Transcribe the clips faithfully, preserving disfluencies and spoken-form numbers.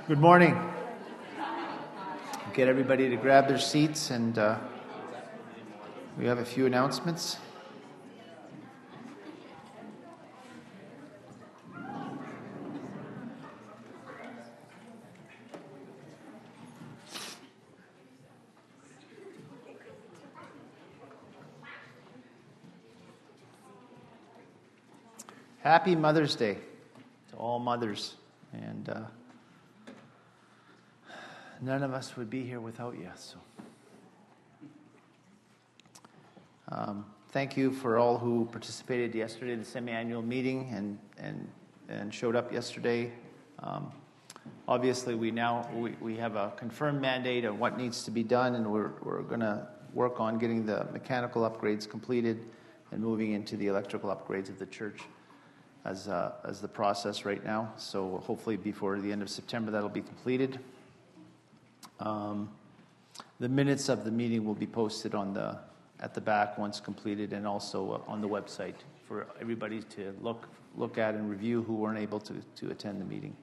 Good morning. Get everybody to grab their seats, and uh, we have a few announcements. Happy Mother's Day to all mothers, and uh, none of us would be here without you. So, um, thank you for all who participated yesterday in the semi-annual meeting and and and showed up yesterday. Um, obviously, we now we, we have a confirmed mandate of what needs to be done, and we're we're going to work on getting the mechanical upgrades completed and moving into the electrical upgrades of the church as uh, as the process right now. So hopefully before the end of September that'll be completed. Um, the minutes of the meeting will be posted on the at the back once completed, and also uh, on the website for everybody to look look at and review who weren't able to, to attend the meeting.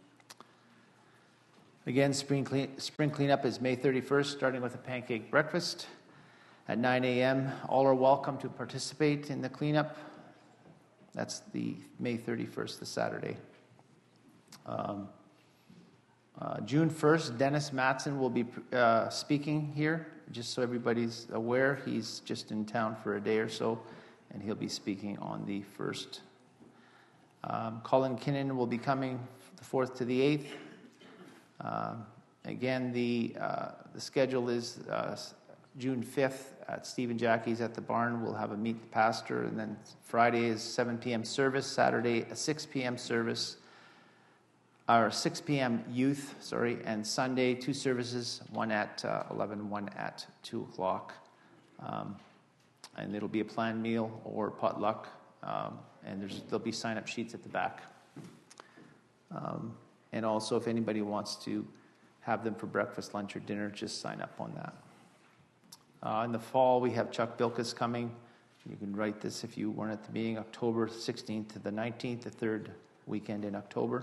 Again, spring clean, spring cleanup is May thirty-first, starting with a pancake breakfast at nine a.m. All are welcome to participate in the cleanup. That's the May thirty-first, the Saturday. Um, uh, June first, Dennis Matson will be uh, speaking here, just so everybody's aware. He's just in town for a day or so, and he'll be speaking on the first. Um, Colin Kinnan will be coming the fourth to the eighth. Uh, again, the uh, the schedule is uh, June fifth at Steve and Jackie's at the barn. We'll have a meet the pastor, and then Friday is seven p.m. service, Saturday a six p.m. service, or six p.m. youth, sorry, and Sunday two services, one at uh, eleven, one at two o'clock. Um, and it'll be a planned meal or potluck, um, and there's there'll be sign-up sheets at the back. Um, and also, if anybody wants to have them for breakfast, lunch, or dinner, just sign up on that. Uh, in the fall, we have Chuck Bilkus coming. You can write this if you weren't at the meeting, October sixteenth to the nineteenth, the third weekend in October.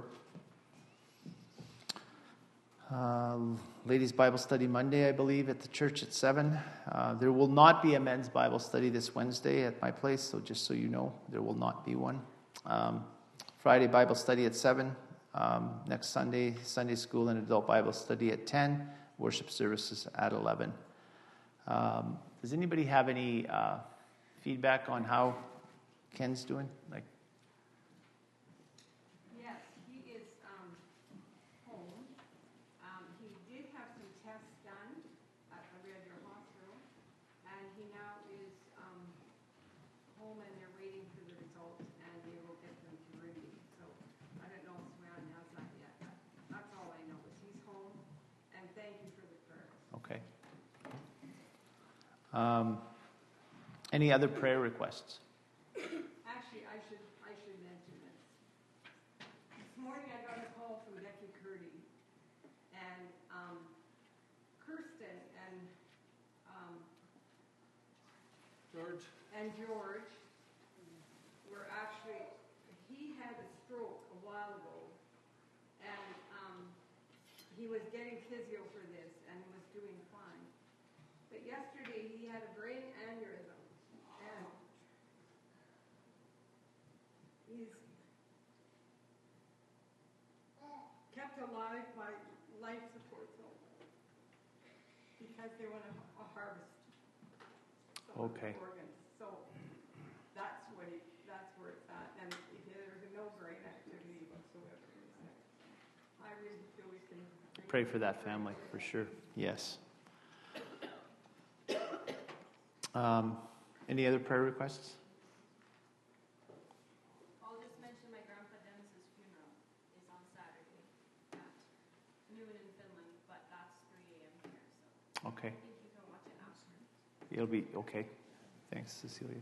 Uh, Ladies' Bible Study Monday, I believe, at the church at seven. Uh, there will not be a men's Bible study this Wednesday at my place, so just so you know, there will not be one. Um, Friday, Bible study at seven. Um, next Sunday, Sunday school and adult Bible study at ten. Worship services at eleven. Um, does anybody have any uh, feedback on how Ken's doing? Like, yes, he is um, home. Um, he did have some tests done at the Red Deer Hospital, and he now is um, home, and they're waiting for the results, and they will get them to Ruby. So I don't know if Swan has that yet. But that's all I know is he's home, and thank you for the prayers. okay. Um, any other prayer requests? Actually, I should I should mention this. This morning I got a call from Becky Curdy, and um, Kirsten and um, George. and George were actually, he had a stroke a while ago, and um, he was getting physio for this and was doing fine. But yesterday he had a brain aneurysm, and he's kept alive by life support only because they want to uh, harvest some of the Okay. organs. So that's what he, that's where it's at, and there's no brain activity whatsoever. I really feel we can Pray for that family, for sure. Yes. Um, any other prayer requests? I'll just mention my grandpa Dennis's funeral is on Saturday at noon in Finland, but that's three a.m. here, so Okay. I think you can watch it after. It'll be okay. Thanks, Cecilia.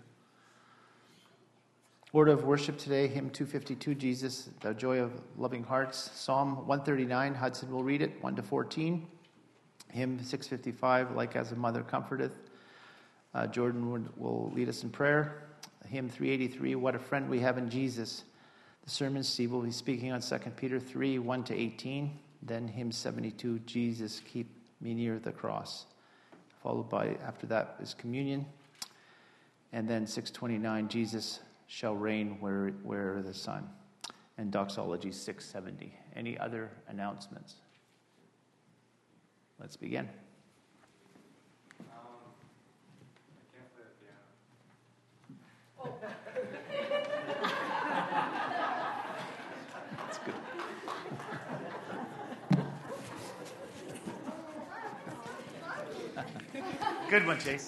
Word of worship today, hymn two fifty-two, Jesus, the Joy of Loving Hearts. Psalm one thirty-nine, Hudson will read it, one to fourteen. Hymn six fifty-five, Like as a Mother Comforteth. Uh, Jordan would, will lead us in prayer. Hymn three eighty-three, What a Friend We Have in Jesus. The sermon, Steve will be speaking on Second Peter three, one to eighteen. Then hymn seventy-two, Jesus, Keep Me Near the Cross. Followed by, after that, is communion. And then six twenty-nine, Jesus shall reign where, where the sun. And doxology six seventy. Any other announcements? Let's begin. That's good. Good one, Chase.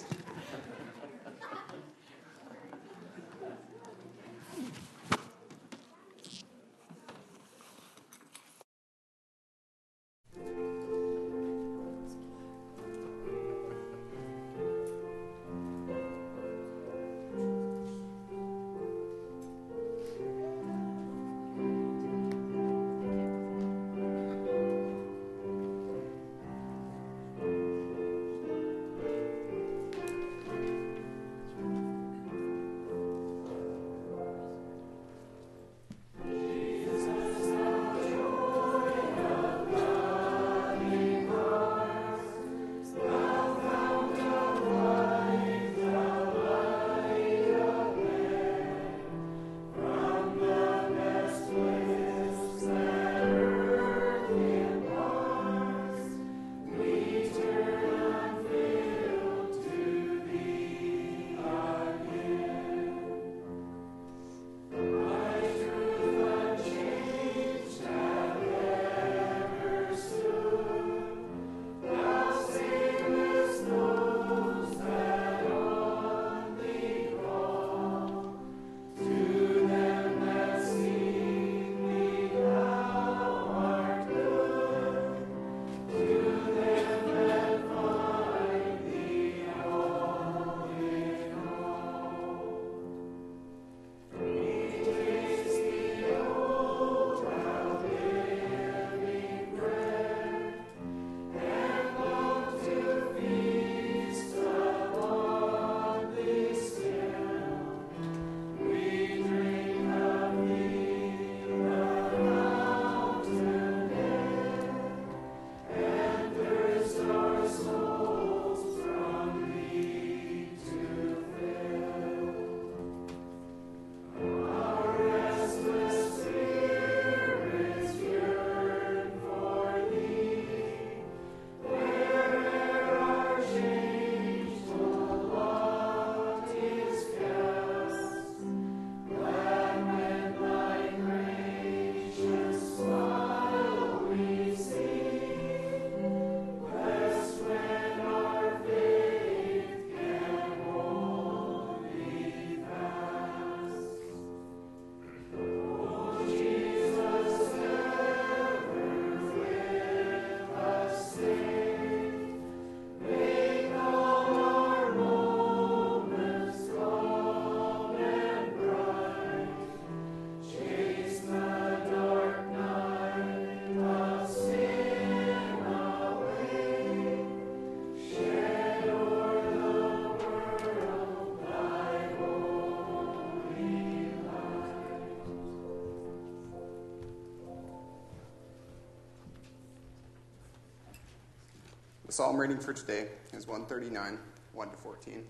The psalm reading for today is one thirty-nine, one to fourteen.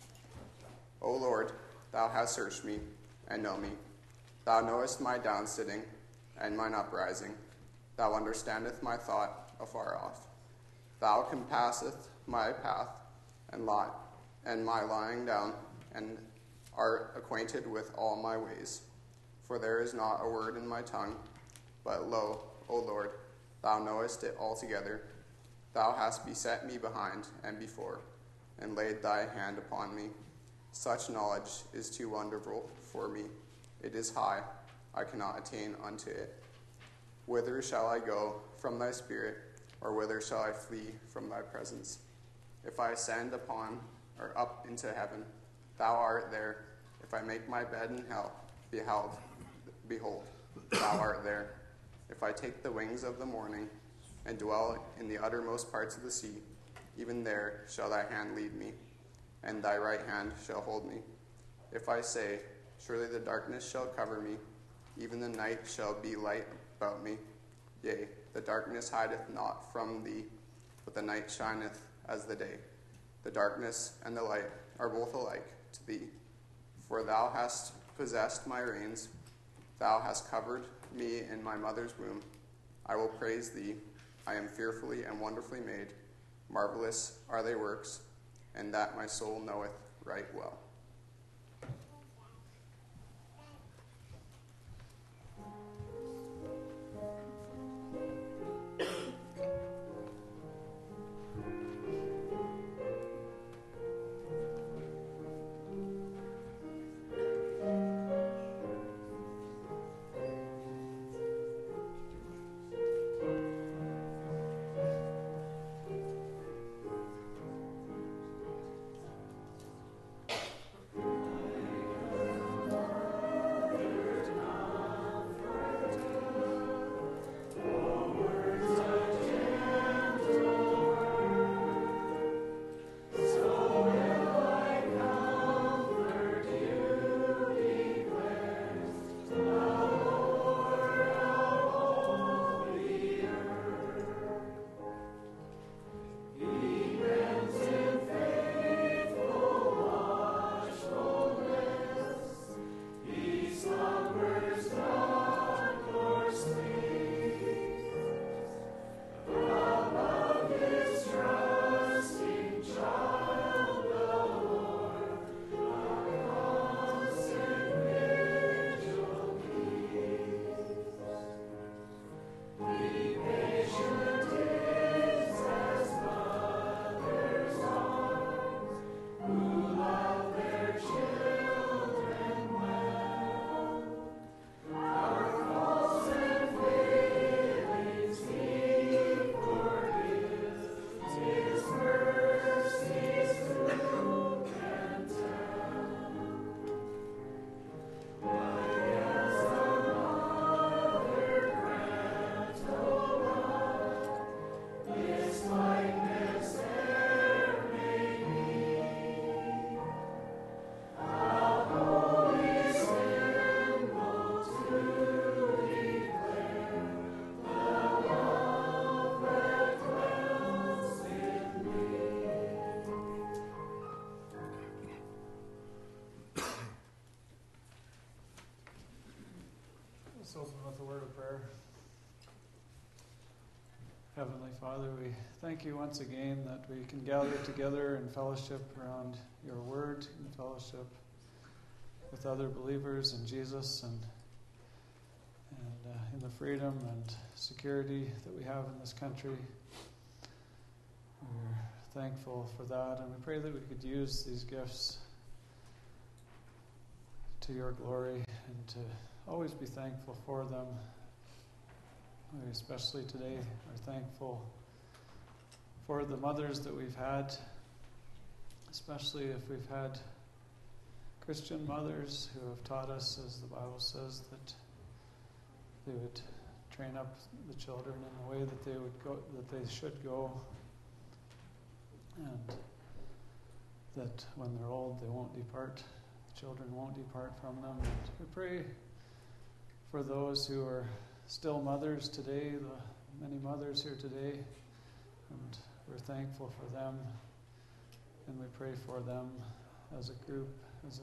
O Lord, thou hast searched me and know me. Thou knowest my downsitting and mine uprising. Thou understandest my thought afar off. Thou compasseth my path and lot and my lying down, and art acquainted with all my ways. For there is not a word in my tongue, but lo, O Lord, thou knowest it altogether. Thou hast beset me behind and before, and laid thy hand upon me. Such knowledge is too wonderful for me. It is high, I cannot attain unto it. Whither shall I go from thy spirit, or whither shall I flee from thy presence? If I ascend upon or up into heaven, thou art there. If I make my bed in hell, beheld, behold, thou art there. If I take the wings of the morning, and dwell in the uttermost parts of the sea, even there shall thy hand lead me, and thy right hand shall hold me. If I say, surely the darkness shall cover me, even the night shall be light about me, Yea, the darkness hideth not from thee, but the night shineth as the day. The darkness and the light are both alike to thee. For thou hast possessed my reins, thou hast covered me in my mother's womb. I will praise thee. I am fearfully and wonderfully made. Marvelous are thy works, and that my soul knoweth right well. Let's open with a word of prayer. Heavenly Father, we thank you once again that we can gather together in fellowship around your word, in fellowship with other believers in Jesus, and and uh, in the freedom and security that we have in this country. We're thankful for that, and we pray that we could use these gifts to your glory and to always be thankful for them. We especially today are thankful for the mothers that we've had, especially if we've had Christian mothers who have taught us, as the Bible says, that they would train up the children in the way that they would go, that they should go, and that when they're old they won't depart, the children won't depart from them. And we pray for those who are still mothers today, the many mothers here today, and we're thankful for them, and we pray for them as a group, as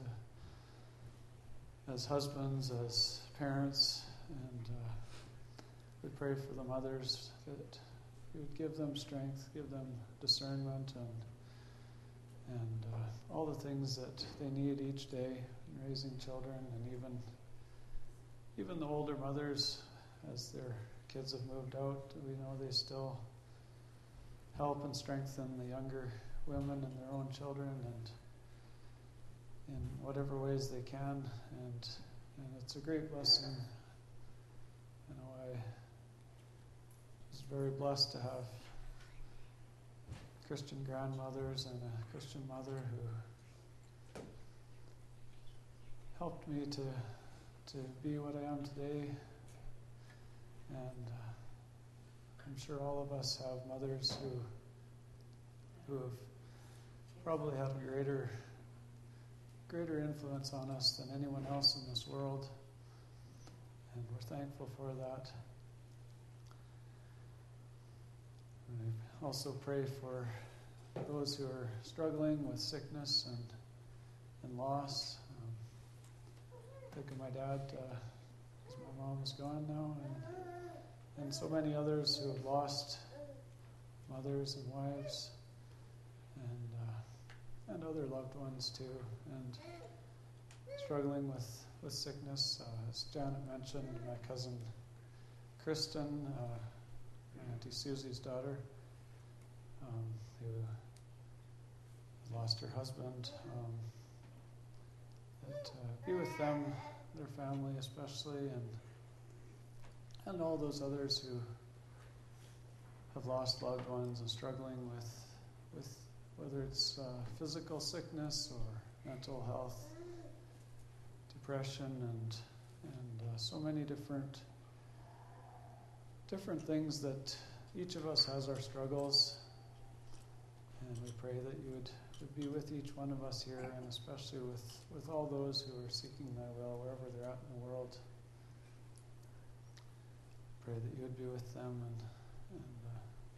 a as husbands, as parents, and uh, we pray for the mothers that you would give them strength, give them discernment, and and uh, all the things that they need each day in raising children, and even even the older mothers, as their kids have moved out, we know they still help and strengthen the younger women and their own children, and in whatever ways they can, and and it's a great blessing. You know, I was very blessed to have Christian grandmothers and a Christian mother who helped me to to be what I am today. And uh, I'm sure all of us have mothers who who have probably had a greater greater influence on us than anyone else in this world, and we're thankful for that. And I also pray for those who are struggling with sickness and, and loss. Um, think of my dad, uh, as my mom is gone now, and, and so many others who have lost mothers and wives, and uh, and other loved ones too, and struggling with, with sickness. Uh, as Janet mentioned, my cousin Kristen, uh, my Auntie Susie's daughter, um, who lost her husband. Um, that uh, be with them, their family especially, and and all those others who have lost loved ones and struggling with with whether it's uh, physical sickness or mental health, depression, and and uh, so many different different things that each of us has our struggles. And we pray that you would, would be with each one of us here, and especially with, with all those who are seeking thy will, wherever they're at in the world. Pray that you would be with them, and, and uh,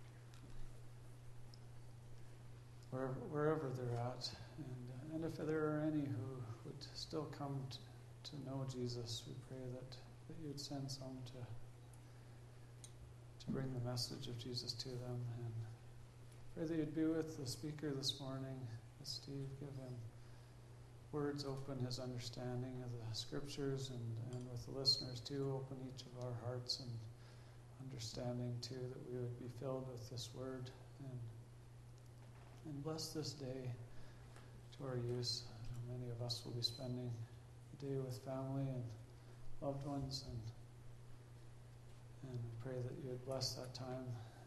wherever, wherever they're at. And, uh, and if there are any who would still come to, to know Jesus, we pray that, that you would send some to, to bring the message of Jesus to them. And pray that you'd be with the speaker this morning, Steve. Give him words, open his understanding of the scriptures, and, and with the listeners too, open each of our hearts and understanding too, that we would be filled with this word. And, and bless this day to our use. Many of us will be spending the day with family and loved ones, and and pray that you would bless that time.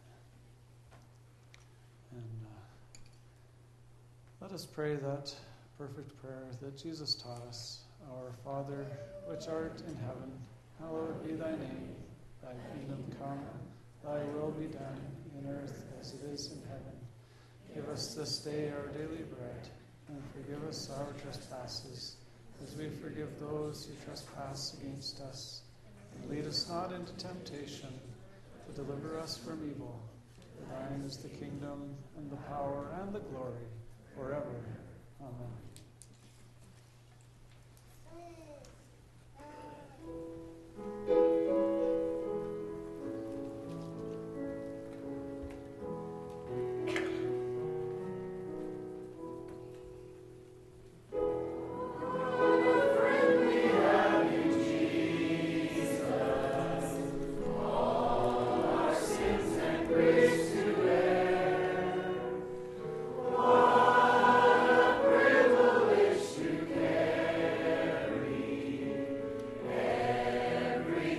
And uh, let us pray that perfect prayer that Jesus taught us. Our Father, which art in heaven, hallowed be thy name. Thy kingdom come, thy will be done, in earth as it is in heaven. Give us this day our daily bread, and forgive us our trespasses, as we forgive those who trespass against us. And lead us not into temptation, but deliver us from evil. For thine is the kingdom, and the power, and the glory, forever. Amen. Every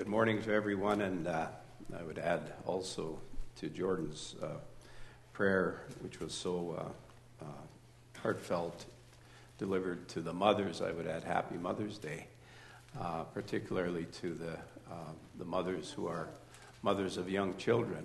morning to everyone, and uh, I would add also to Jordan's uh, prayer, which was so uh, uh, heartfelt, delivered to the mothers. I would add Happy Mother's Day, uh, particularly to the uh, the mothers who are mothers of young children,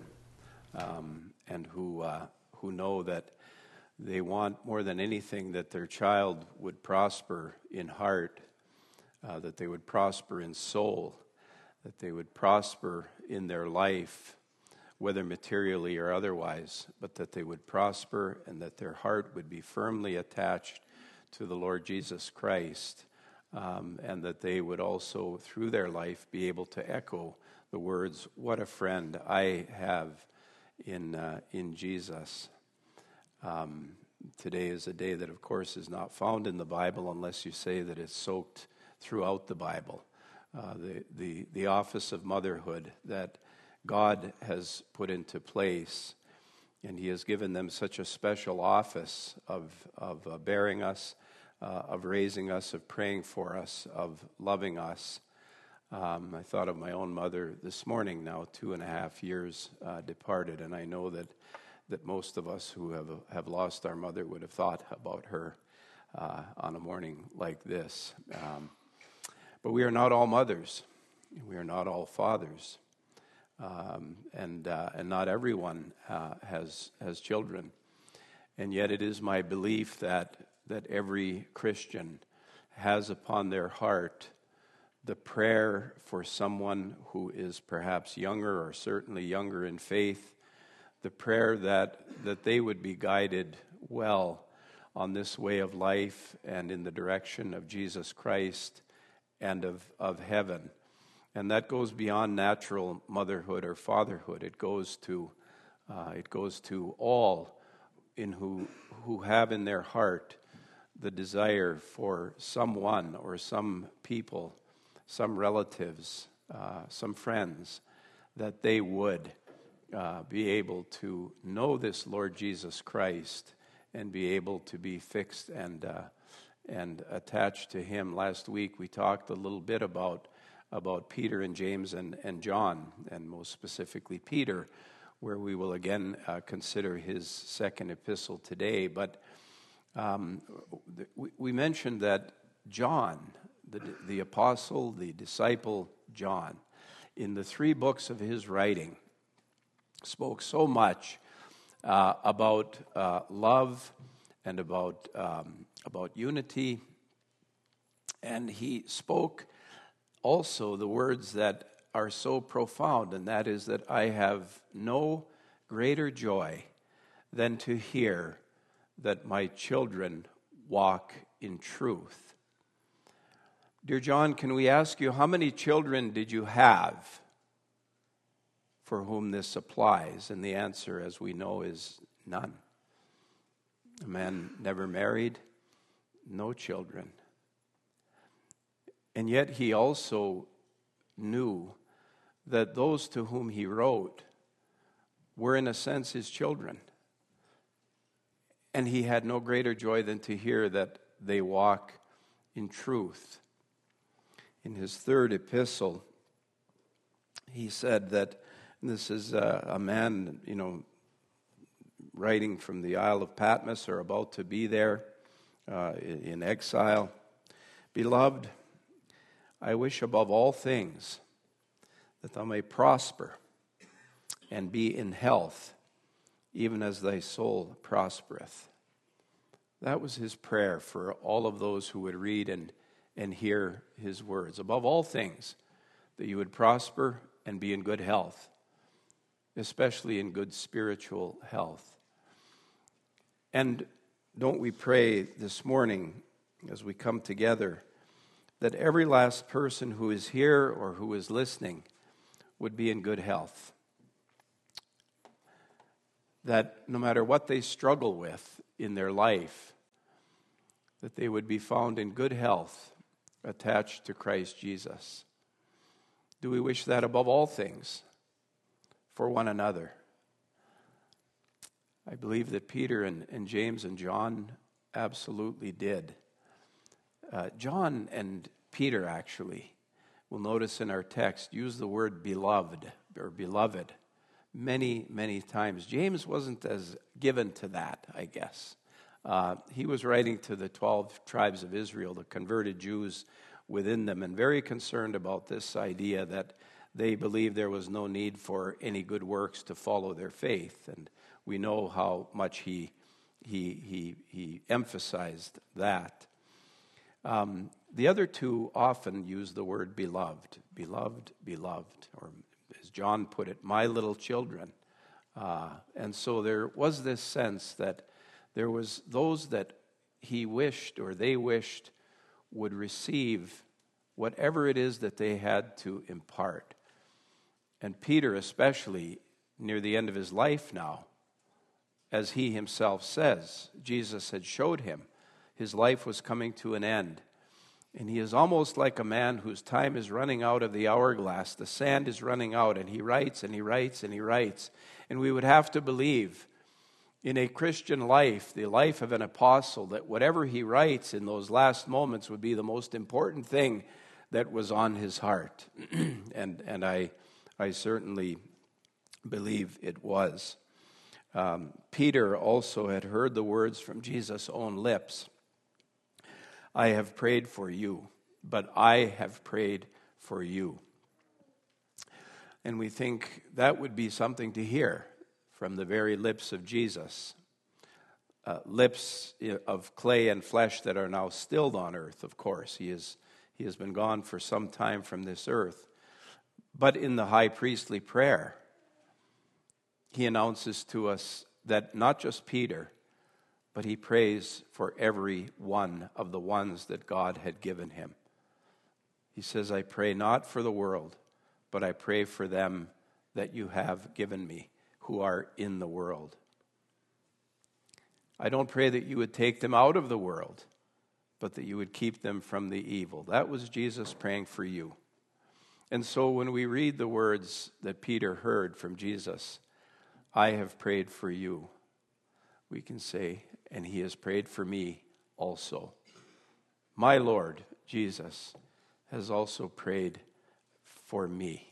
um, and who uh, who know that they want more than anything that their child would prosper in heart, uh, that they would prosper in soul, that they would prosper in their life, whether materially or otherwise, but that they would prosper and that their heart would be firmly attached to the Lord Jesus Christ, um, and that they would also, through their life, be able to echo the words, "What a friend I have in uh, in Jesus." Um, today is a day that, of course, is not found in the Bible unless you say that it's soaked throughout the Bible. Uh, the, the, the office of motherhood that God has put into place, and He has given them such a special office of, of uh, bearing us, uh, of raising us, of praying for us, of loving us. Um, I thought of my own mother this morning, now two and a half years uh, departed, and I know that that most of us who have have lost our mother would have thought about her uh, on a morning like this. Um, but we are not all mothers. We are not all fathers. Um, and uh, and not everyone uh, has has children. And yet it is my belief that that every Christian has upon their heart the prayer for someone who is perhaps younger or certainly younger in faith, the prayer that, that they would be guided well on this way of life and in the direction of Jesus Christ and of, of heaven. And that goes beyond natural motherhood or fatherhood. It goes to uh, it goes to all in who who have in their heart the desire for someone or some people, some relatives, uh, some friends, that they would Uh, be able to know this Lord Jesus Christ and be able to be fixed and uh, and attached to Him. Last week we talked a little bit about about Peter and James and, and John, and most specifically Peter, where we will again uh, consider his second epistle today. But um, we, we mentioned that John, the, the apostle, the disciple John, in the three books of his writing, spoke so much uh, about uh, love and about um, about unity, and he spoke also the words that are so profound, and that is that I have no greater joy than to hear that my children walk in truth. Dear John, can we ask you, how many children did you have for whom this applies? And the answer, as we know, is none. A man never married, no children. And yet he also knew that those to whom he wrote were in a sense his children. And he had no greater joy than to hear that they walk in truth. In his third epistle, he said that this is a, a man, you know, writing from the Isle of Patmos, or about to be there uh, in, in exile. Beloved, I wish above all things that thou may prosper and be in health, even as thy soul prospereth. That was his prayer for all of those who would read and, and hear his words. Above all things, that you would prosper and be in good health, especially in good spiritual health. And don't we pray this morning as we come together that every last person who is here or who is listening would be in good health. That no matter what they struggle with in their life, that they would be found in good health, attached to Christ Jesus. Do we wish that above all things for one another? I believe that Peter and, and James and John absolutely did. Uh, John and Peter, actually, we'll notice in our text, use the word beloved or beloved many, many times. James wasn't as given to that, I guess. Uh, he was writing to the twelve tribes of Israel, the converted Jews within them, and very concerned about this idea that they believed there was no need for any good works to follow their faith. And we know how much he he he, he emphasized that. Um, the other two often use the word beloved, beloved, beloved, or as John put it, my little children. Uh, and so there was this sense that there was those that he wished or they wished would receive whatever it is that they had to impart. And Peter especially, near the end of his life now, as he himself says, Jesus had showed him his life was coming to an end. And he is almost like a man whose time is running out of the hourglass. The sand is running out, and he writes and he writes and he writes. And we would have to believe in a Christian life, the life of an apostle, that whatever he writes in those last moments would be the most important thing that was on his heart. and and I, I certainly believe it was. Um, Peter also had heard the words from Jesus' own lips. I have prayed for you, but I have prayed for you. And we think that would be something to hear from the very lips of Jesus. Uh, lips of clay and flesh that are now stilled on earth, of course. He is, he has been gone for some time from this earth. But in the high priestly prayer, he announces to us that not just Peter, but he prays for every one of the ones that God had given him. He says, I pray not for the world, but I pray for them that you have given me, who are in the world. I don't pray that you would take them out of the world, but that you would keep them from the evil. That was Jesus praying for you. And so when we read the words that Peter heard from Jesus, I have prayed for you, we can say, and he has prayed for me also. My Lord Jesus has also prayed for me.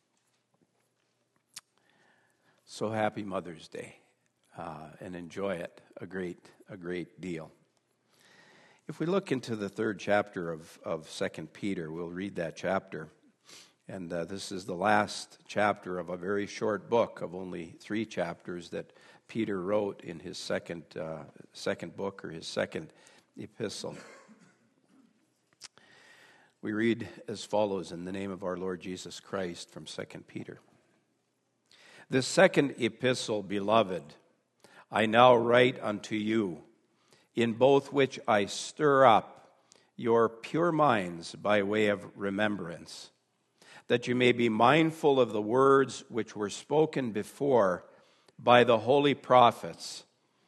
So happy Mother's Day, uh, and enjoy it a great, a great deal. If we look into the third chapter of, of Second Peter, we'll read that chapter. And uh, this is the last chapter of a very short book of only three chapters that Peter wrote in his second, uh, second book or his second epistle. We read as follows in the name of our Lord Jesus Christ from Second Peter. This second epistle, beloved, I now write unto you, in both which I stir up your pure minds by way of remembrance, that you may be mindful of the words which were spoken before by the holy prophets,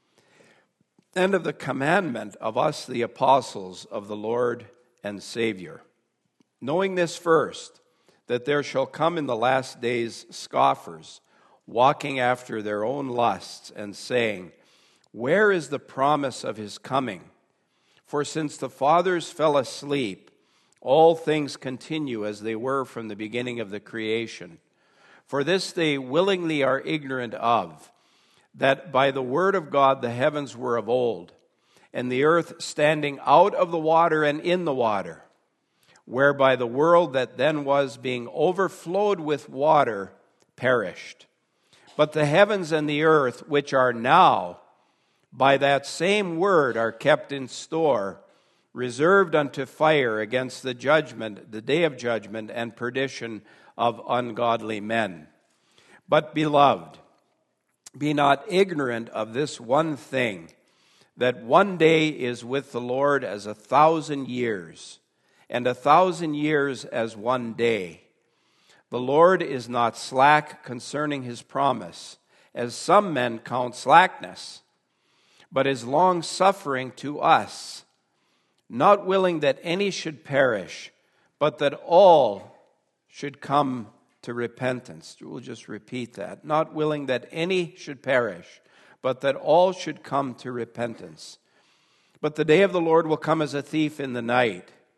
and of the commandment of us, the apostles of the Lord and Savior. Knowing this first, that there shall come in the last days scoffers, walking after their own lusts, and saying, where is the promise of his coming? For since the fathers fell asleep, all things continue as they were from the beginning of the creation. For this they willingly are ignorant of, that by the word of God the heavens were of old, and the earth standing out of the water and in the water, whereby the world that then was, being overflowed with water, perished. But the heavens and the earth, which are now, by that same word are kept in store, reserved unto fire against the judgment, the day of judgment and perdition of ungodly men. But, beloved, be not ignorant of this one thing, that one day is with the Lord as a thousand years, and a thousand years as one day. The Lord is not slack concerning his promise, as some men count slackness, but is long-suffering to us, not willing that any should perish, but that all should come to repentance. We'll just repeat that. Not willing that any should perish, but that all should come to repentance. But the day of the Lord will come as a thief in the night,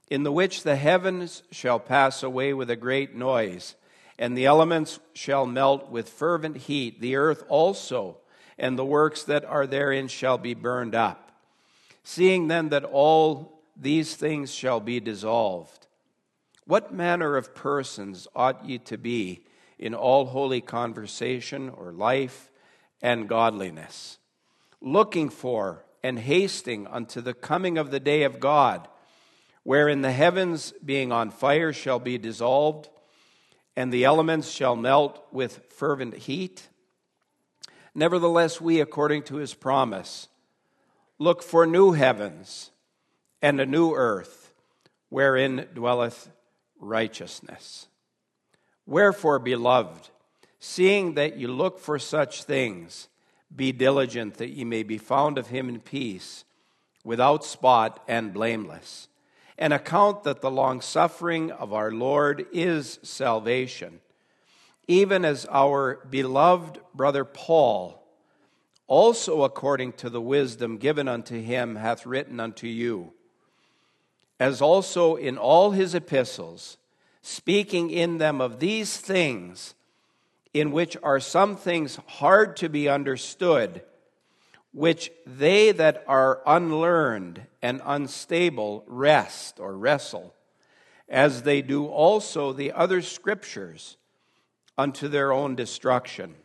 in the which the heavens shall pass away with a great noise, and the elements shall melt with fervent heat. The earth also and the works that are therein shall be burned up. Seeing then that all these things shall be dissolved, what manner of persons ought ye to be in all holy conversation or life and godliness, looking for and hasting unto the coming of the day of God, wherein the heavens being on fire shall be dissolved, and the elements shall melt with fervent heat? Nevertheless, we, according to his promise, look for new heavens and a new earth, wherein dwelleth righteousness. Wherefore, beloved, seeing that you look for such things, be diligent that ye may be found of him in peace, without spot and blameless. And account that the long-suffering of our Lord is salvation, even as our beloved brother Paul, also according to the wisdom given unto him, hath written unto you, as also in all his epistles, speaking in them of these things, in which are some things hard to be understood, which they that are unlearned and unstable wrest or wrestle, as they do also the other scriptures, unto their own destruction.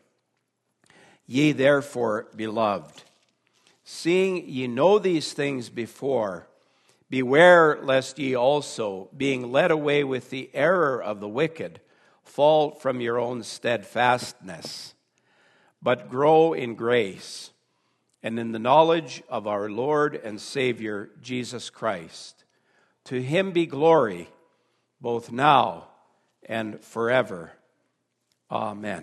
Ye therefore, beloved, seeing ye know these things before, beware lest ye also, being led away with the error of the wicked, fall from your own steadfastness, but grow in grace and in the knowledge of our Lord and Savior, Jesus Christ. To him be glory, both now and forever. Amen.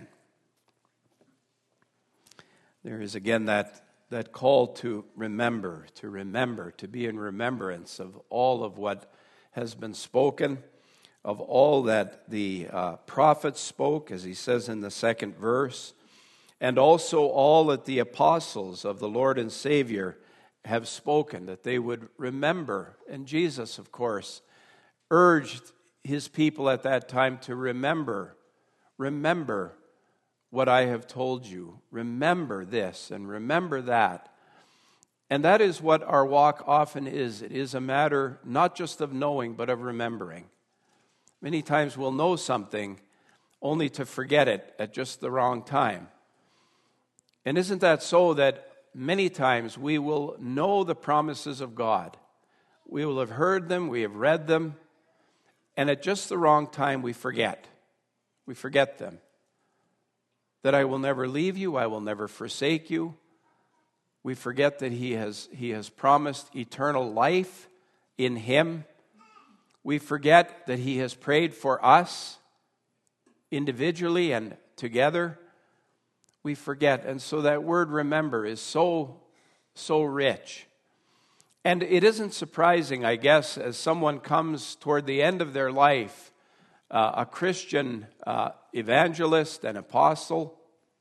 There is again that, that call to remember, to remember, to be in remembrance of all of what has been spoken, of all that the uh, prophets spoke, as he says in the second verse, and also all that the apostles of the Lord and Savior have spoken, that they would remember. And Jesus, of course, urged his people at that time to remember, remember what I have told you. Remember this and remember that. And that is what our walk often is. It is a matter not just of knowing, but of remembering. Many times we'll know something only to forget it at just the wrong time. And isn't that so that many times we will know the promises of God? We will have heard them, we have read them, and at just the wrong time we forget. We forget them. That I will never leave you, I will never forsake you. We forget that he has, he has promised eternal life in him. We forget that he has prayed for us individually and together. We forget. And so that word remember is so, so rich. And it isn't surprising, I guess, as someone comes toward the end of their life, uh, a Christian uh, evangelist and apostle,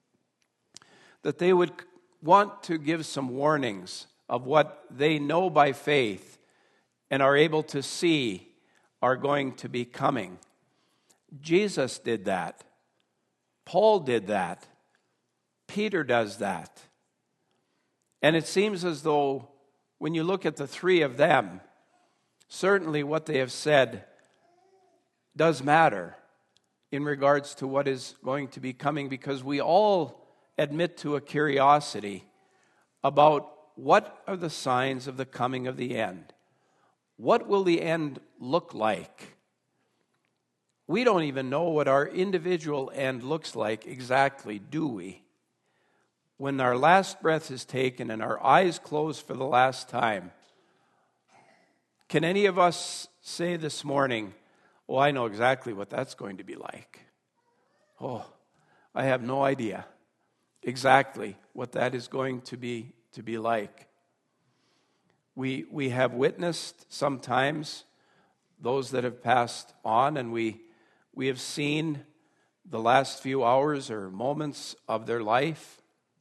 that they would want to give some warnings of what they know by faith and are able to see are going to be coming. Jesus did that. Paul did that. Peter does that. And it seems as though when you look at the three of them, certainly what they have said does matter in regards to what is going to be coming, because we all admit to a curiosity about what are the signs of the coming of the end. What will the end look like? We don't even know what our individual end looks like exactly, do we? When our last breath is taken and our eyes close for the last time, can any of us say this morning, oh, I know exactly what that's going to be like? Oh, I have no idea exactly what that is going to be to be like. We we have witnessed sometimes those that have passed on, and we we have seen the last few hours or moments of their life.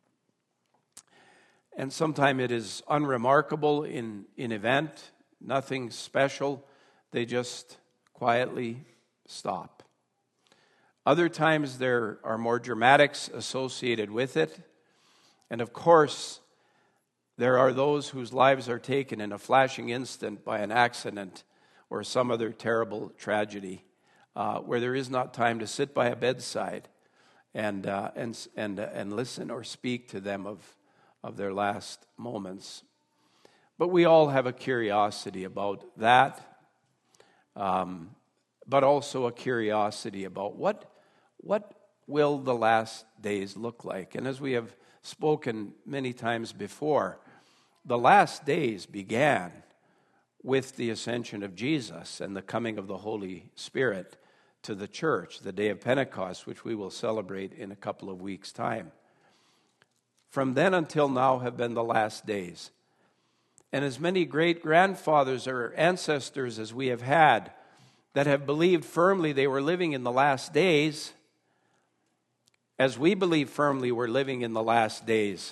And sometimes it is unremarkable in, in event, nothing special they just quietly stop. Other times there are more dramatics associated with it. And of course, there are those whose lives are taken in a flashing instant by an accident or some other terrible tragedy, uh, where there is not time to sit by a bedside and uh, and and and listen or speak to them of of their last moments. But we all have a curiosity about that, um, but also a curiosity about what what will the last days look like. And as we have spoken many times before, the last days began with the ascension of Jesus and the coming of the Holy Spirit to the church, the day of Pentecost, which we will celebrate in a couple of weeks' time. From then until now have been the last days. And as many great-grandfathers or ancestors as we have had that have believed firmly they were living in the last days, as we believe firmly we're living in the last days,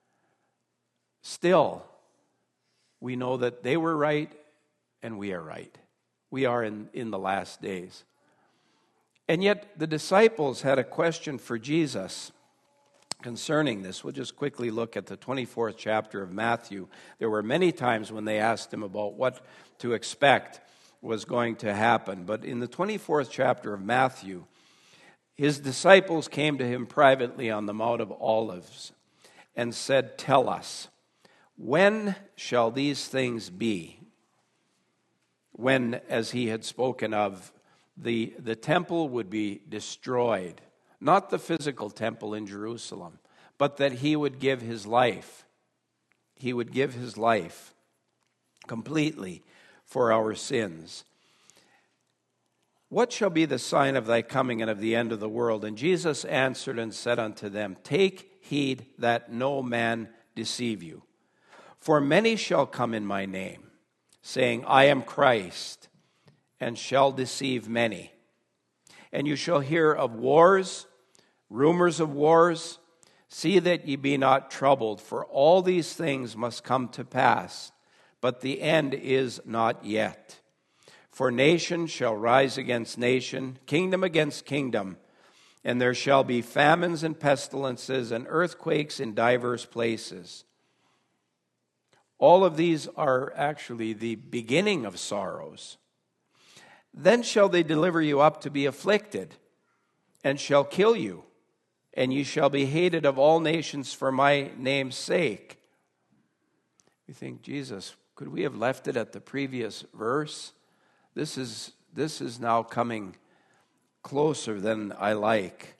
still, we know that they were right and we are right. We are in, in the last days. And yet the disciples had a question for Jesus concerning this. We'll just quickly look at the twenty-fourth chapter of Matthew. There were many times when they asked him about what to expect was going to happen. But in the twenty-fourth chapter of Matthew, his disciples came to him privately on the Mount of Olives and said, "Tell us, when shall these things be?" When, as he had spoken of, the, the temple would be destroyed. Not the physical temple in Jerusalem, but that he would give his life. He would give his life completely for our sins. "What shall be the sign of thy coming and of the end of the world?" And Jesus answered and said unto them, "Take heed that no man deceive you. For many shall come in my name, saying, I am Christ, and shall deceive many. And you shall hear of wars, rumors of wars. See that ye be not troubled, for all these things must come to pass, but the end is not yet. For nation shall rise against nation, kingdom against kingdom, and there shall be famines and pestilences and earthquakes in divers places. All of these are actually the beginning of sorrows. Then shall they deliver you up to be afflicted, and shall kill you, and ye shall be hated of all nations for my name's sake." We think, Jesus, could we have left it at the previous verse? This is, this is now coming closer than I like.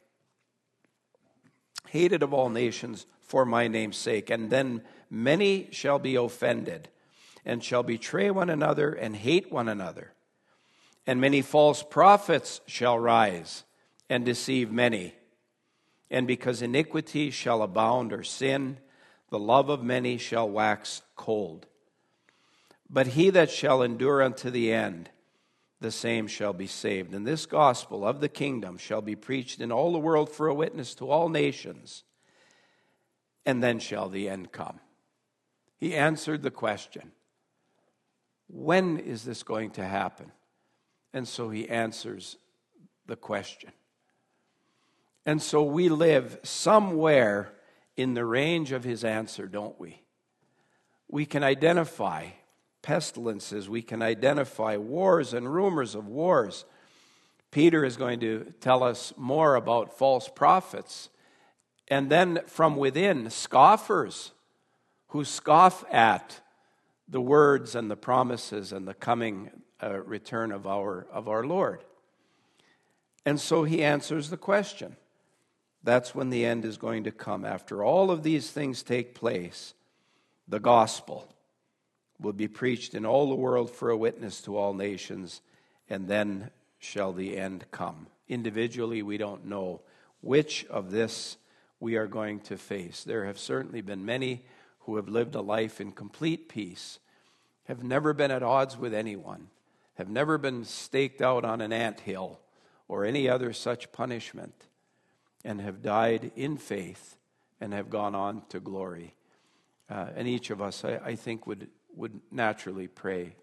"Hated of all nations for my name's sake, and then many shall be offended, and shall betray one another, and hate one another. And many false prophets shall rise, and deceive many. And because iniquity shall abound," or sin, "the love of many shall wax cold. But he that shall endure unto the end, the same shall be saved. And this gospel of the kingdom shall be preached in all the world for a witness to all nations, and then shall the end come." He answered the question, when is this going to happen? And so he answers the question. And so we live somewhere in the range of his answer, don't we? We can identify pestilences, we can identify wars and rumors of wars. Peter is going to tell us more about false prophets. And then from within, scoffers who scoff at the words and the promises and the coming uh, return of our, of our Lord. And so he answers the question. That's when the end is going to come. After all of these things take place, the gospel will be preached in all the world for a witness to all nations, and then shall the end come. Individually, we don't know which of this we are going to face. There have certainly been many who have lived a life in complete peace, have never been at odds with anyone, have never been staked out on an anthill or any other such punishment, and have died in faith and have gone on to glory. Uh, and each of us, I, I think, would, would naturally pray that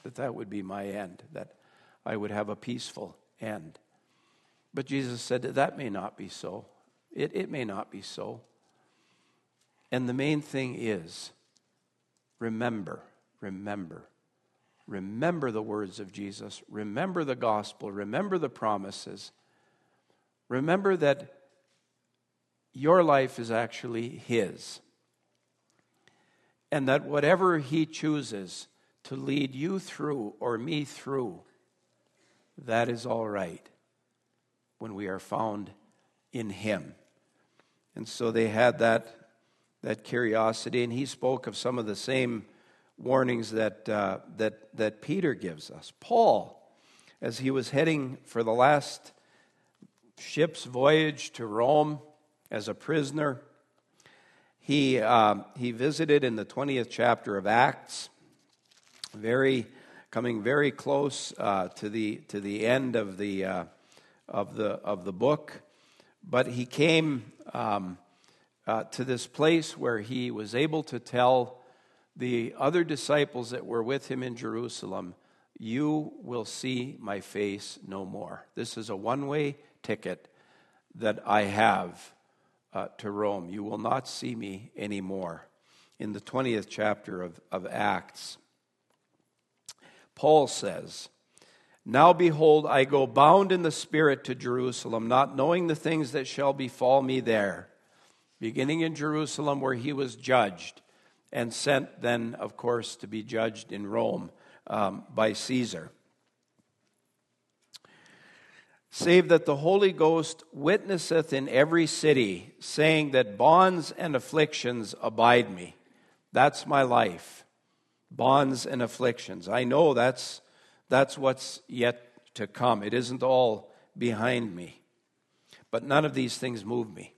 that that would be my end, that I would have a peaceful end. But Jesus said that that may not be so. It, it may not be so. And the main thing is, remember, remember. Remember the words of Jesus. Remember the gospel. Remember the promises. Remember that your life is actually His. And that whatever He chooses to lead you through or me through, that is all right when we are found in Him. And so they had that, that curiosity, and he spoke of some of the same warnings that, uh, that, that Peter gives us. Paul, as he was heading for the last ship's voyage to Rome as a prisoner, he, uh, he visited in the twentieth chapter of Acts, very coming very close uh, to the to the end of the uh, of the of the book, but he came um, uh, to this place where he was able to tell the other disciples that were with him in Jerusalem, "You will see my face no more." This is a one-way ticket that I have uh, to Rome. You will not see me anymore. In the twentieth chapter of, of Acts, Paul says, "Now behold, I go bound in the Spirit to Jerusalem, not knowing the things that shall befall me there." Beginning in Jerusalem, where he was judged, and sent then, of course, to be judged in Rome um, by Caesar. "Save that the Holy Ghost witnesseth in every city, saying that bonds and afflictions abide me." That's my life. Bonds and afflictions. I know that's that's what's yet to come. It isn't all behind me. But none of these things move me.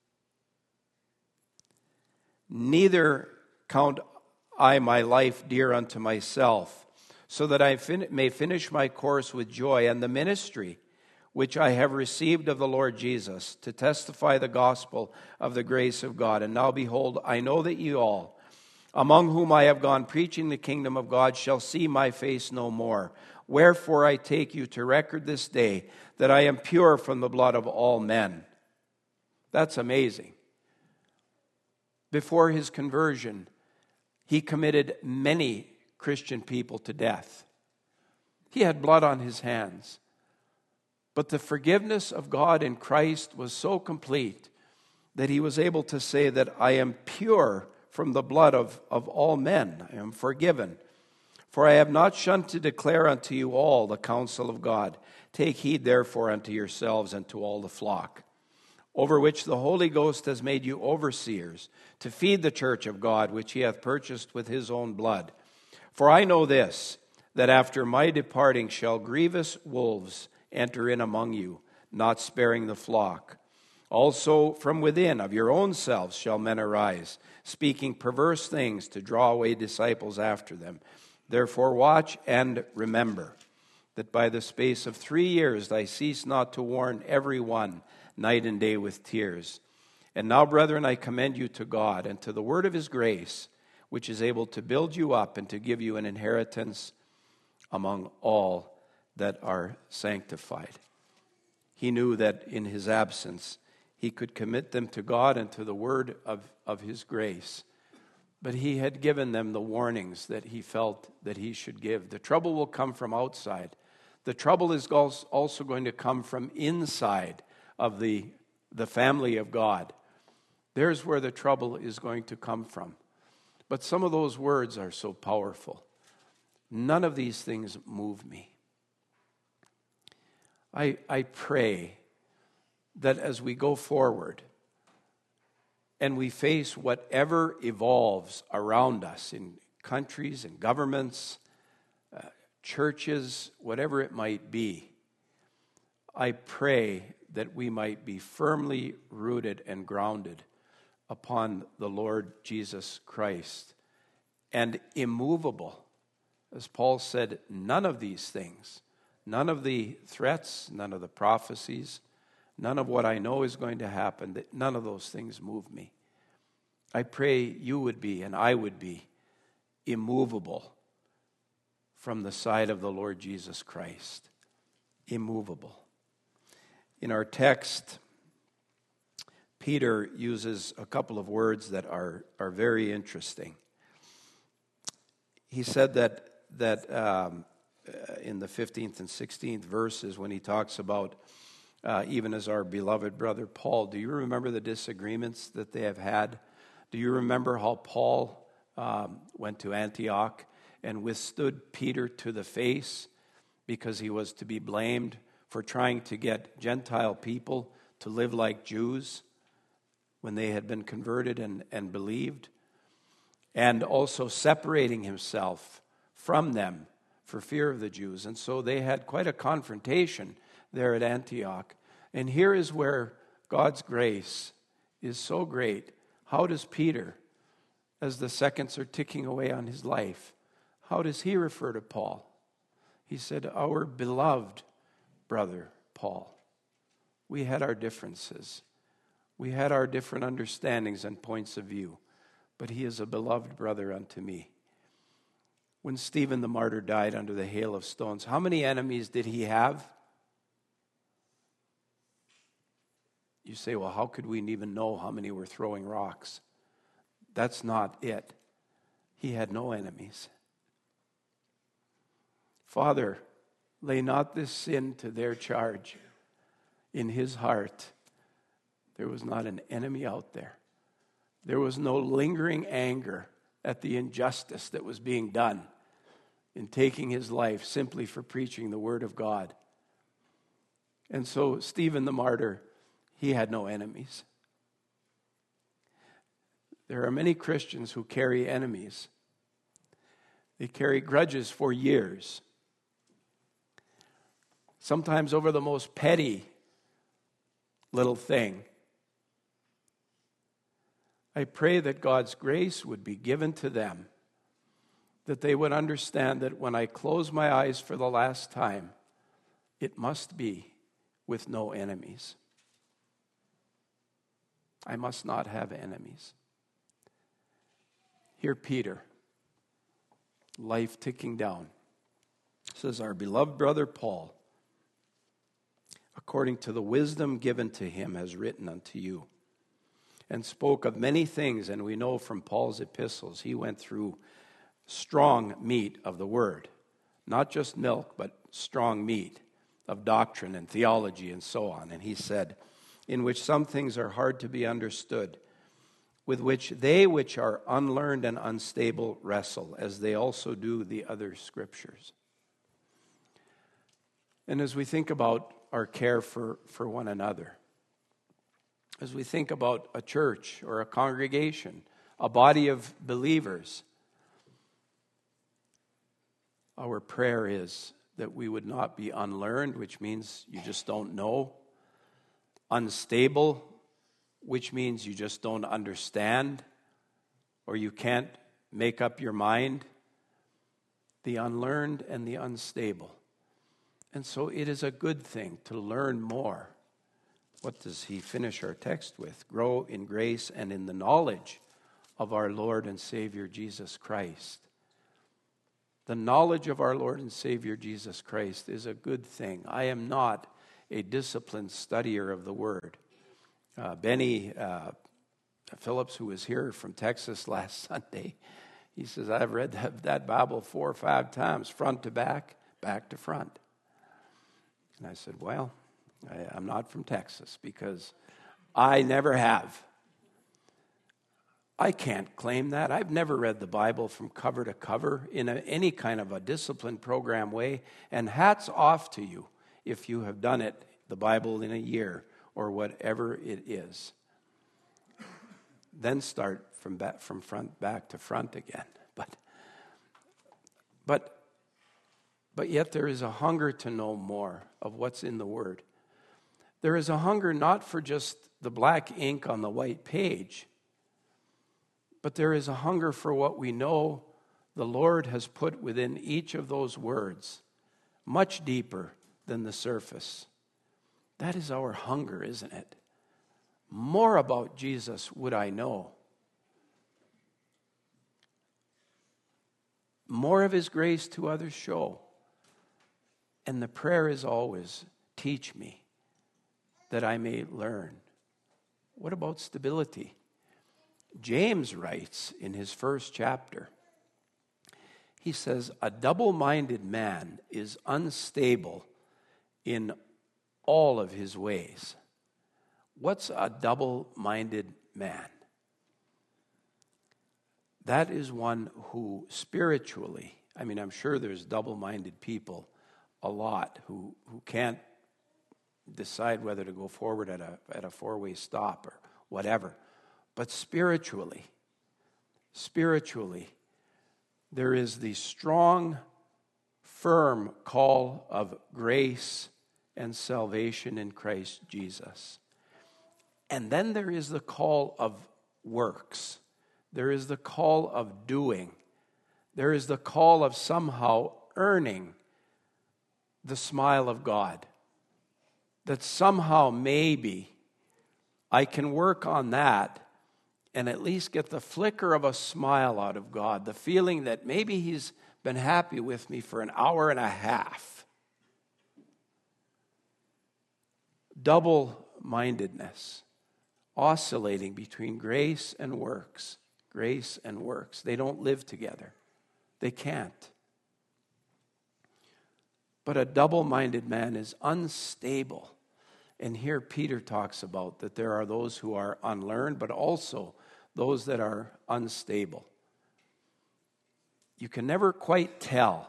"Neither count I my life dear unto myself, so that I fin- may finish my course with joy, and the ministry which I have received of the Lord Jesus, to testify the gospel of the grace of God. And now behold, I know that ye all, among whom I have gone preaching the kingdom of God, shall see my face no more. Wherefore I take you to record this day, that I am pure from the blood of all men." That's amazing. Before his conversion, he committed many Christian people to death. He had blood on his hands. But the forgiveness of God in Christ was so complete that he was able to say that I am pure from the blood of, of all men. I am forgiven. "For I have not shunned to declare unto you all the counsel of God. Take heed therefore unto yourselves and to all the flock, over which the Holy Ghost has made you overseers, to feed the church of God, which he hath purchased with his own blood. For I know this, that after my departing shall grievous wolves enter in among you, not sparing the flock. Also from within of your own selves shall men arise, speaking perverse things to draw away disciples after them. Therefore watch and remember, that by the space of three years I cease not to warn every one, night and day with tears. And now, brethren, I commend you to God and to the word of his grace, which is able to build you up and to give you an inheritance among all that are sanctified." He knew that in his absence he could commit them to God and to the word of, of his grace. But he had given them the warnings that he felt that he should give. The trouble will come from outside. The trouble is also going to come from inside of the, the family of God. There's where the trouble is going to come from. But some of those words are so powerful. None of these things move me. I, I pray that as we go forward and we face whatever evolves around us in countries and governments, uh, churches, whatever it might be, I pray that we might be firmly rooted and grounded upon the Lord Jesus Christ and immovable. As Paul said, none of these things, none of the threats, none of the prophecies, none of what I know is going to happen, that none of those things move me. I pray you would be and I would be immovable from the side of the Lord Jesus Christ. Immovable. In our text, Peter uses a couple of words that are, are very interesting. He said that, that um, in the fifteenth and sixteenth verses, when he talks about uh, even as our beloved brother Paul, do you remember the disagreements that they have had? Do you remember how Paul um, went to Antioch and withstood Peter to the face because he was to be blamed for trying to get Gentile people to live like Jews when they had been converted and, and believed, and also separating himself from them for fear of the Jews. And so they had quite a confrontation there at Antioch. And here is where God's grace is so great. How does Peter, as the seconds are ticking away on his life, how does he refer to Paul? He said, our beloved brother Paul. We had our differences. We had our different understandings and points of view. But he is a beloved brother unto me. When Stephen the martyr died under the hail of stones, how many enemies did he have? You say, well, how could we even know how many were throwing rocks? That's not it. He had no enemies. Father, lay not this sin to their charge. In his heart, there was not an enemy out there. There was no lingering anger at the injustice that was being done in taking his life simply for preaching the word of God. And so Stephen the martyr, he had no enemies. There are many Christians who carry enemies. They carry grudges for years. Sometimes over the most petty little thing. I pray that God's grace would be given to them, that they would understand that when I close my eyes for the last time, it must be with no enemies. I must not have enemies. Here Peter, life ticking down, says, our beloved brother Paul, according to the wisdom given to him, has written unto you, and spoke of many things. And we know from Paul's epistles, he went through strong meat of the word, not just milk, but strong meat of doctrine and theology and so on. And he said, in which some things are hard to be understood, with which they which are unlearned and unstable wrestle, as they also do the other scriptures. And as we think about our care for, for one another, as we think about a church or a congregation, a body of believers, our prayer is that we would not be unlearned, which means you just don't know, unstable, which means you just don't understand, or you can't make up your mind, the unlearned and the unstable. And so it is a good thing to learn more. What does he finish our text with? Grow in grace and in the knowledge of our Lord and Savior Jesus Christ. The knowledge of our Lord and Savior Jesus Christ is a good thing. I am not a disciplined studier of the Word. Uh, Benny uh, Phillips, who was here from Texas last Sunday, he says, I've read that, that Bible four or five times, front to back, back to front. And I said, well, I, I'm not from Texas because I never have. I can't claim that. I've never read the Bible from cover to cover in a, any kind of a disciplined program way. And hats off to you if you have done it, the Bible in a year or whatever it is. Then start from back, from front back to front again. But, but, but yet there is a hunger to know more of what's in the Word. There is a hunger not for just the black ink on the white page, but there is a hunger for what we know the Lord has put within each of those words, much deeper than the surface. That is our hunger, isn't it? More about Jesus would I know. more of his grace to others show. And the prayer is always, teach me that I may learn. What about stability? James writes in his first chapter, he says, a double-minded man is unstable in all of his ways. What's a double-minded man? That is one who spiritually, I mean, I'm sure there's double-minded people a lot who, who can't decide whether to go forward at a, at a four-way stop or whatever. But spiritually, spiritually, there is the strong, firm call of grace and salvation in Christ Jesus. And then there is the call of works. There is the call of doing. There is the call of somehow earning the smile of God. That somehow, maybe, I can work on that and at least get the flicker of a smile out of God, the feeling that maybe he's been happy with me for an hour and a half. Double-mindedness, oscillating between grace and works, grace and works. They don't live together. They can't. But a double-minded man is unstable. And here Peter talks about that there are those who are unlearned, but also those that are unstable. You can never quite tell.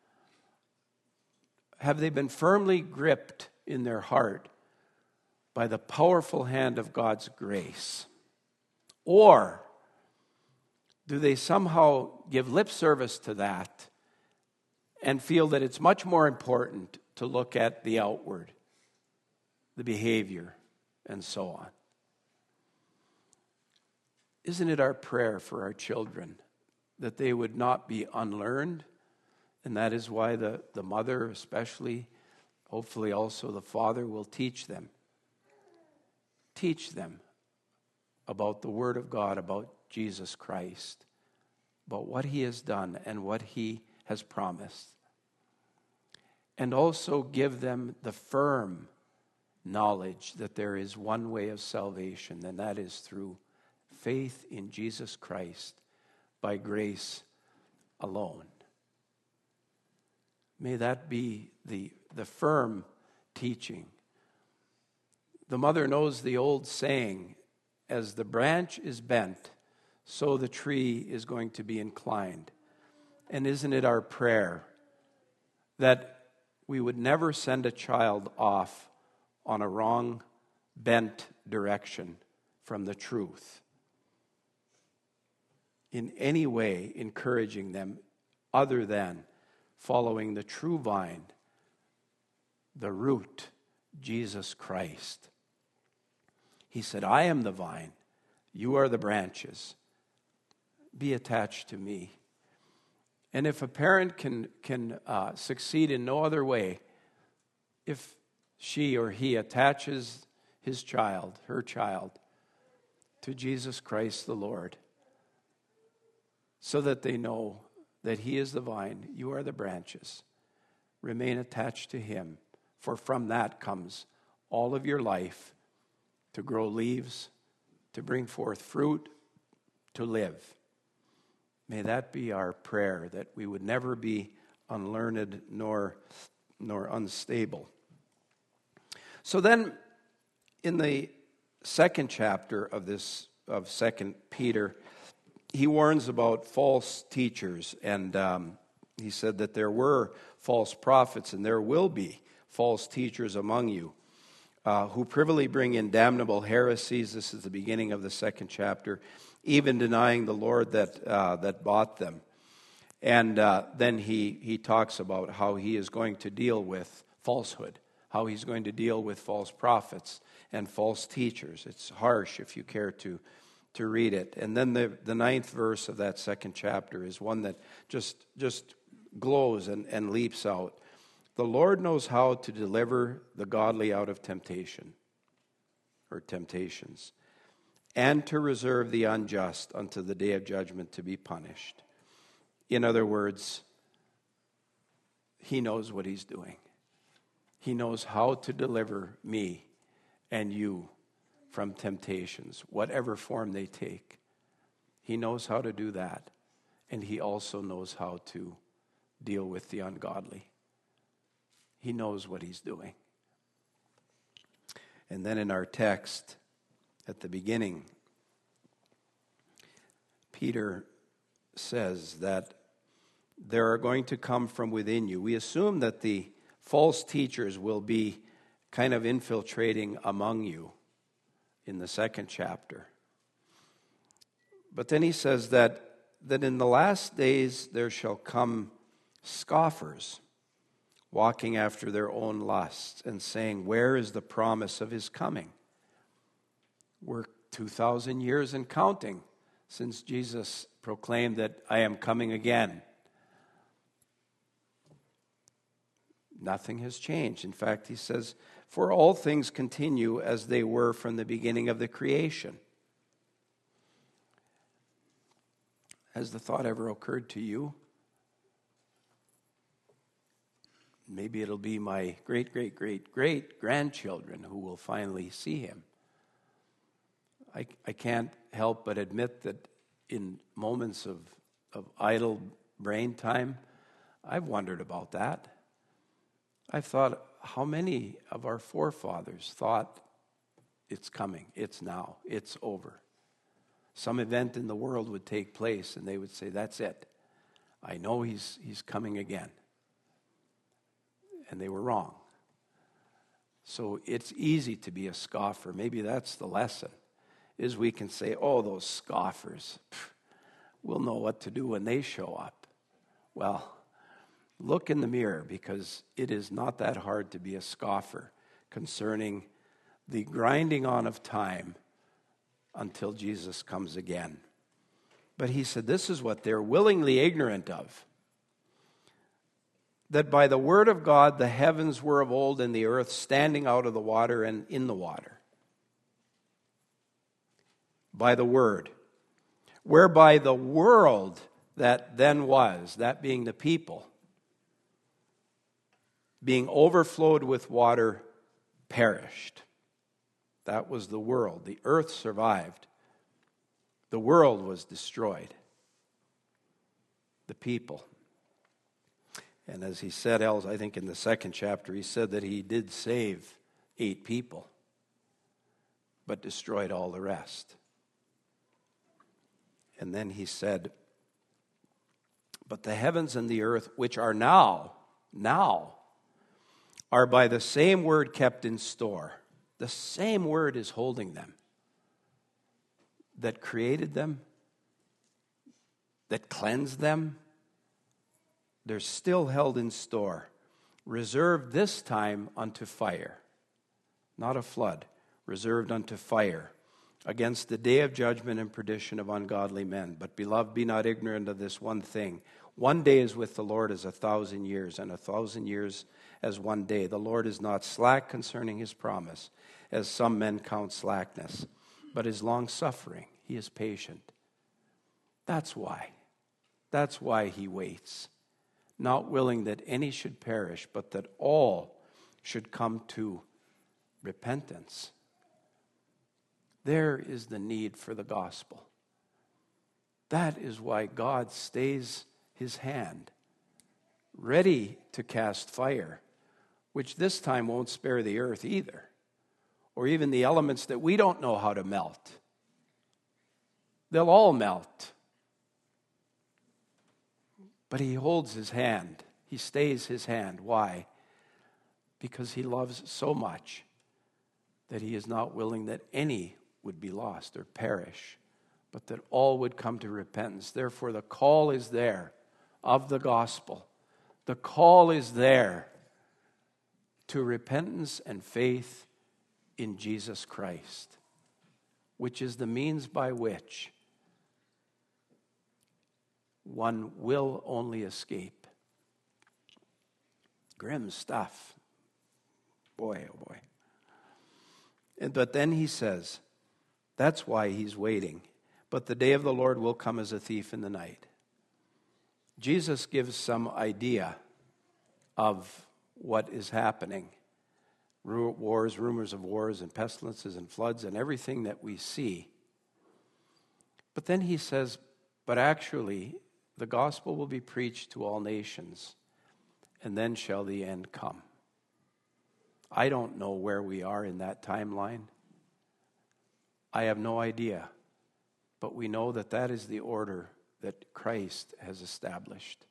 Have they been firmly gripped in their heart by the powerful hand of God's grace? Or do they somehow give lip service to that and feel that it's much more important to look at the outward, the behavior, and so on? Isn't it our prayer for our children that they would not be unlearned? And that is why the, the mother especially, hopefully also the father, will teach them. Teach them about the Word of God, about Jesus Christ, about what He has done and what He has promised. And also give them the firm knowledge that there is one way of salvation, and that is through faith in Jesus Christ by grace alone. May that be the, the firm teaching. The mother knows the old saying, as the branch is bent, so the tree is going to be inclined. And isn't it our prayer that we would never send a child off on a wrong, bent direction from the truth? In any way encouraging them other than following the true vine, the root, Jesus Christ. He said, I am the vine, you are the branches. Be attached to me. And if a parent can, can uh, succeed in no other way, if she or he attaches his child, her child, to Jesus Christ the Lord, so that they know that He is the vine, you are the branches. Remain attached to Him, for from that comes all of your life to grow leaves, to bring forth fruit, to live. May that be our prayer, that we would never be unlearned nor, nor unstable. So then, in the second chapter of this, of Second Peter, he warns about false teachers, and um, he said that there were false prophets, and there will be false teachers among you, uh, who privily bring in damnable heresies. This is the beginning of the second chapter, even denying the Lord that uh, that bought them. And uh, then he he talks about how he is going to deal with falsehood, how he's going to deal with false prophets and false teachers. It's harsh if you care to. to read it. And then the, the ninth verse of that second chapter is one that just, just glows and, and leaps out. The Lord knows how to deliver the godly out of temptation, or temptations, and to reserve the unjust unto the day of judgment to be punished. In other words, he knows what he's doing. He knows how to deliver me and you from temptations, whatever form they take. He knows how to do that. And he also knows how to deal with the ungodly. He knows what he's doing. And then in our text, at the beginning, Peter says that there are going to come from within you. We assume that the false teachers will be kind of infiltrating among you in the second chapter. But then he says that, that in the last days there shall come scoffers, walking after their own lusts and saying, where is the promise of his coming? We're two thousand years and counting since Jesus proclaimed that I am coming again. Nothing has changed. In fact, he says, for all things continue as they were from the beginning of the creation. Has the thought ever occurred to you? Maybe it'll be my great, great, great, great grandchildren who will finally see him. I, I can't help but admit that in moments of, of idle brain time, I've wondered about that. I've thought, how many of our forefathers thought it's coming, it's now, it's over? Some event in the world would take place and they would say, that's it. I know he's he's coming again. And they were wrong. So it's easy to be a scoffer. Maybe that's the lesson, is we can say, oh, those scoffers, pff, we'll know what to do when they show up. Well, look in the mirror, because it is not that hard to be a scoffer concerning the grinding on of time until Jesus comes again. But he said this is what they're willingly ignorant of, that by the word of God the heavens were of old, and the earth standing out of the water and in the water. By the word, whereby the world that then was, that being the people, being overflowed with water, perished. That was the world. The earth survived. The world was destroyed. The people. And as he said, else, I think in the second chapter, he said that he did save eight people, but destroyed all the rest. And then he said, but the heavens and the earth, which are now, now, are by the same word kept in store. The same word is holding them, that created them, that cleansed them. They're still held in store, reserved this time unto fire, not a flood, reserved unto fire, against the day of judgment and perdition of ungodly men. But beloved, be not ignorant of this one thing. One day is with the Lord as a thousand years, and a thousand years as one day. The Lord is not slack concerning his promise, as some men count slackness, but is long-suffering. He is patient. That's why. That's why he waits, not willing that any should perish, but that all should come to repentance. There is the need for the gospel. That is why God stays his hand, ready to cast fire, which this time won't spare the earth either, or even the elements that we don't know how to melt. They'll all melt. But he holds his hand. He stays his hand. Why? Because he loves so much that he is not willing that any would be lost or perish, but that all would come to repentance. Therefore, the call is there of the gospel. The call is there to repentance and faith in Jesus Christ, which is the means by which one will only escape. Grim stuff. Boy, oh boy. And, but then he says, that's why he's waiting. But the day of the Lord will come as a thief in the night. Jesus gives some idea of what is happening. Wars, rumors of wars and pestilences and floods and everything that we see. But then he says, but actually, the gospel will be preached to all nations, and then shall the end come. I don't know where we are in that timeline. I have no idea. But we know that that is the order that Christ has established.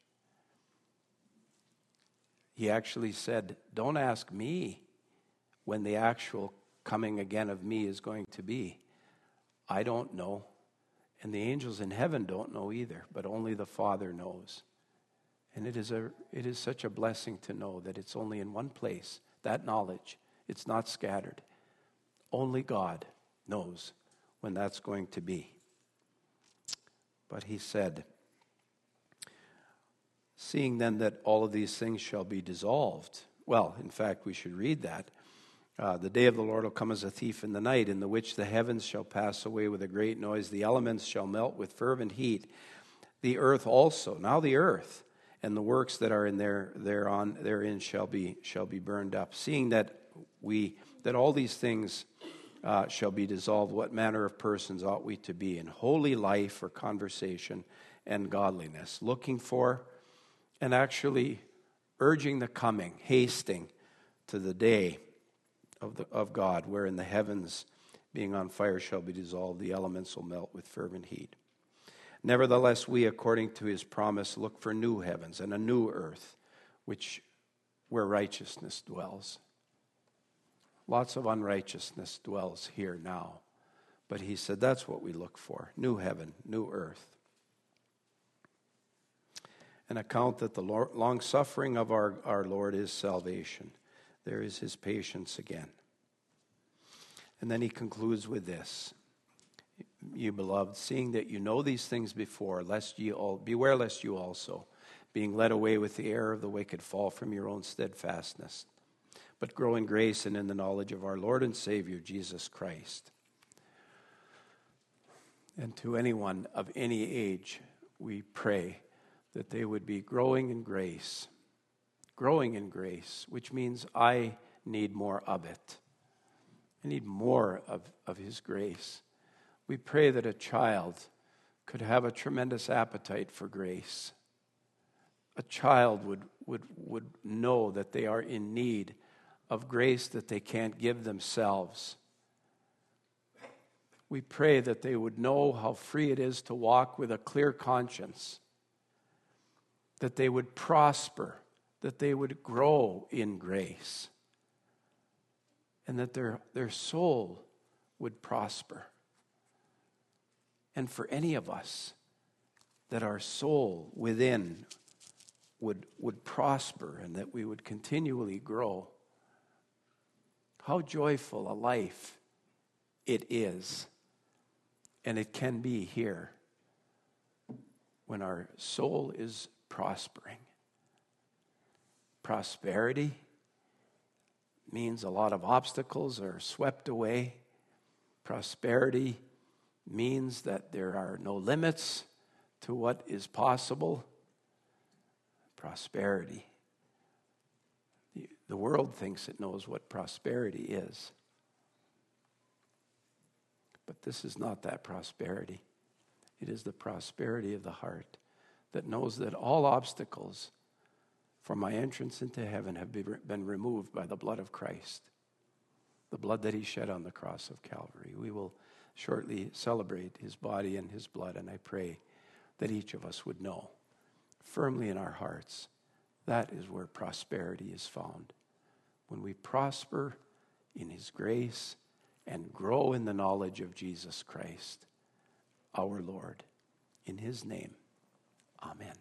He actually said, don't ask me when the actual coming again of me is going to be. I don't know. And the angels in heaven don't know either, but only the Father knows. And it is a it is such a blessing to know that it's only in one place, that knowledge. It's not scattered. Only God knows when that's going to be. But he said, seeing then that all of these things shall be dissolved. Well, in fact, we should read that. Uh, the day of the Lord will come as a thief in the night, in the which the heavens shall pass away with a great noise, the elements shall melt with fervent heat, the earth also. Now the earth and the works that are in there thereon therein shall be shall be burned up. Seeing that we that all these things uh, shall be dissolved, what manner of persons ought we to be in holy life or conversation and godliness, looking for and actually urging the coming, hasting to the day of the of God, wherein the heavens being on fire shall be dissolved, the elements will melt with fervent heat. Nevertheless, we, according to his promise, look for new heavens and a new earth, which where righteousness dwells. Lots of unrighteousness dwells here now. But he said that's what we look for, new heaven, new earth. An account that the long suffering of our, our Lord is salvation. There is his patience again. And then he concludes with this. You beloved, seeing that you know these things before, lest ye all beware lest you also, being led away with the error of the wicked, fall from your own steadfastness, but grow in grace and in the knowledge of our Lord and Savior, Jesus Christ. And to anyone of any age, we pray that they would be growing in grace, growing in grace, which means I need more of it. I need more of, of his grace. We pray that a child could have a tremendous appetite for grace. A child would, would, would know that they are in need of grace that they can't give themselves. We pray that they would know how free it is to walk with a clear conscience, that they would prosper, that they would grow in grace, and that their, their soul would prosper. And for any of us, that our soul within would, would prosper and that we would continually grow. How joyful a life it is, and it can be here, when our soul is prospering. Prosperity means a lot of obstacles are swept away. Prosperity means that there are no limits to what is possible. Prosperity. The, the world thinks it knows what prosperity is. But this is not that prosperity. It is the prosperity of the heart that knows that all obstacles for my entrance into heaven have been removed by the blood of Christ, the blood that he shed on the cross of Calvary. We will shortly celebrate his body and his blood, and I pray that each of us would know firmly in our hearts that is where prosperity is found. When we prosper in his grace and grow in the knowledge of Jesus Christ, our Lord. In his name, amen.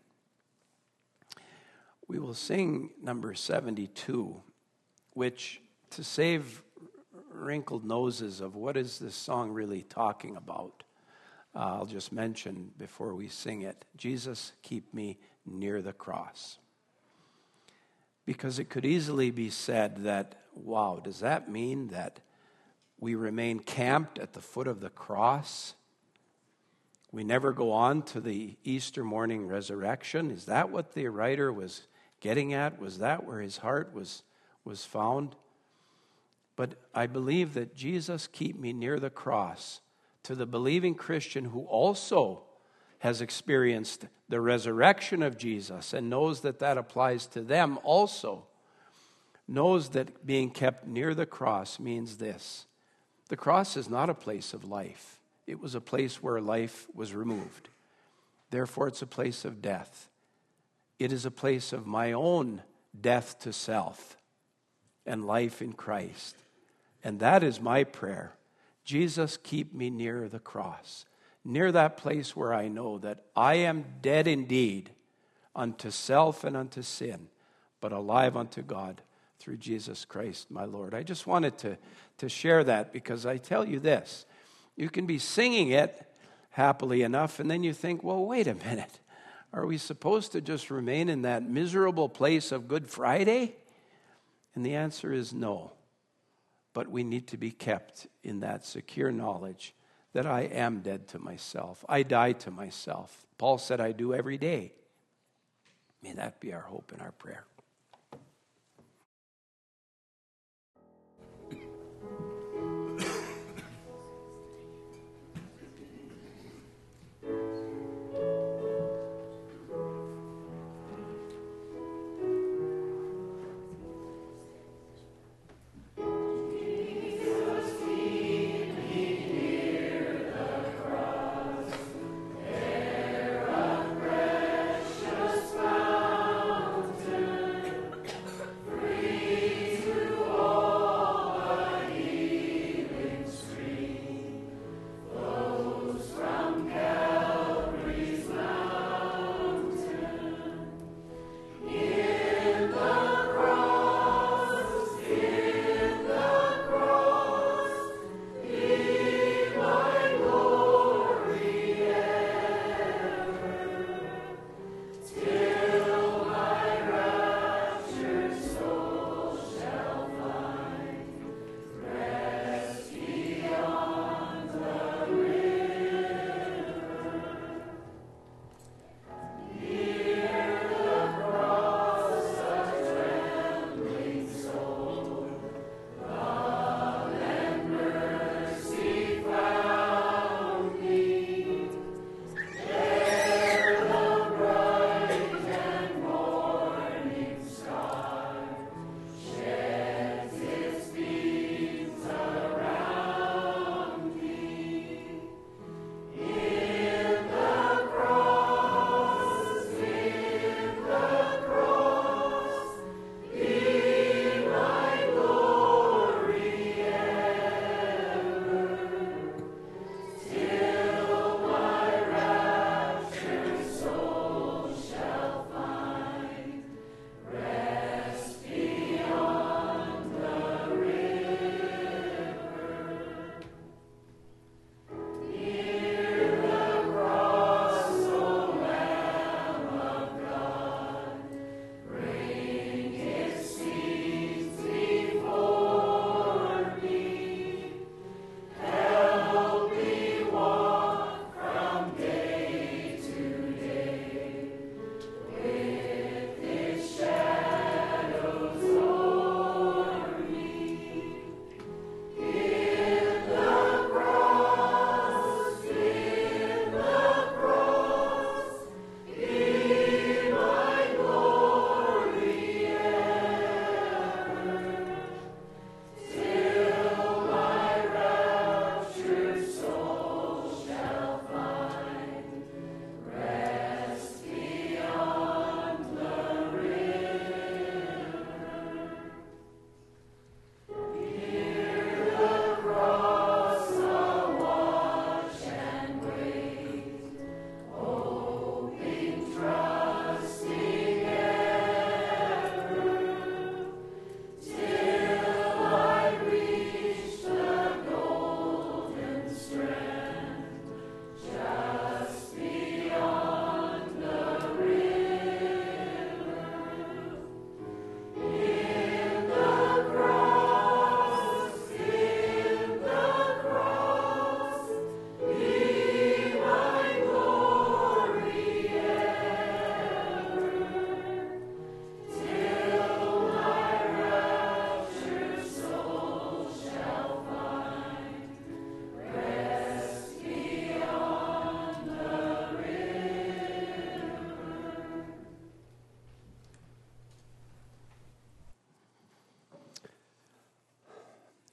We will sing number seventy-two, which, to save wrinkled noses of what is this song really talking about, uh, I'll just mention before we sing it, Jesus, keep me near the cross. Because it could easily be said that, wow, does that mean that we remain camped at the foot of the cross? We never go on to the Easter morning resurrection. Is that what the writer was getting at? Was that where his heart was, was found? But I believe that Jesus keep me near the cross, to the believing Christian who also has experienced the resurrection of Jesus and knows that that applies to them also, knows that being kept near the cross means this: the cross is not a place of life. It was a place where life was removed. Therefore, it's a place of death. It is a place of my own death to self and life in Christ. And that is my prayer. Jesus, keep me near the cross, near that place where I know that I am dead indeed unto self and unto sin, but alive unto God through Jesus Christ, my Lord. I just wanted to, to share that, because I tell you this, you can be singing it happily enough, and then you think, well, wait a minute. Are we supposed to just remain in that miserable place of Good Friday? And the answer is no. But we need to be kept in that secure knowledge that I am dead to myself. I die to myself. Paul said, I do every day. May that be our hope and our prayer. Precious fountain.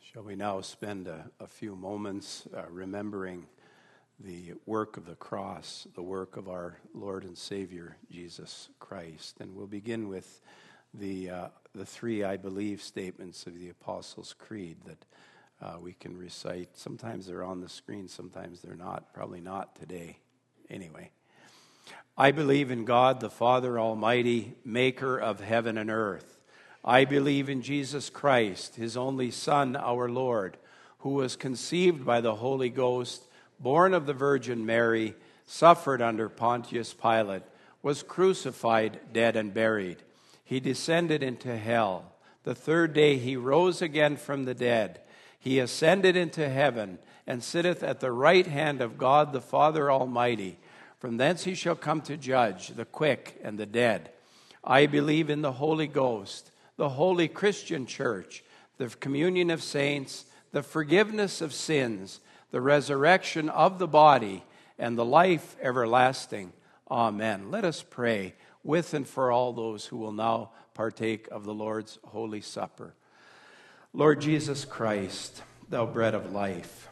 Shall we now spend a, a few moments uh, remembering the work of the cross, the work of our Lord and Savior, Jesus Christ. And we'll begin with the uh, the three I believe statements of the Apostles' Creed that uh, we can recite. Sometimes they're on the screen, sometimes they're not. Probably not today. Anyway. I believe in God, the Father Almighty, maker of heaven and earth. I believe in Jesus Christ, his only Son, our Lord, who was conceived by the Holy Ghost, born of the Virgin Mary, suffered under Pontius Pilate, was crucified, dead, and buried. He descended into hell. The third day he rose again from the dead. He ascended into heaven and sitteth at the right hand of God the Father Almighty. From thence he shall come to judge the quick and the dead. I believe in the Holy Ghost, the holy Christian church, the communion of saints, the forgiveness of sins, the resurrection of the body, and the life everlasting. Amen. Let us pray with and for all those who will now partake of the Lord's Holy Supper. Lord Jesus Christ, thou bread of life,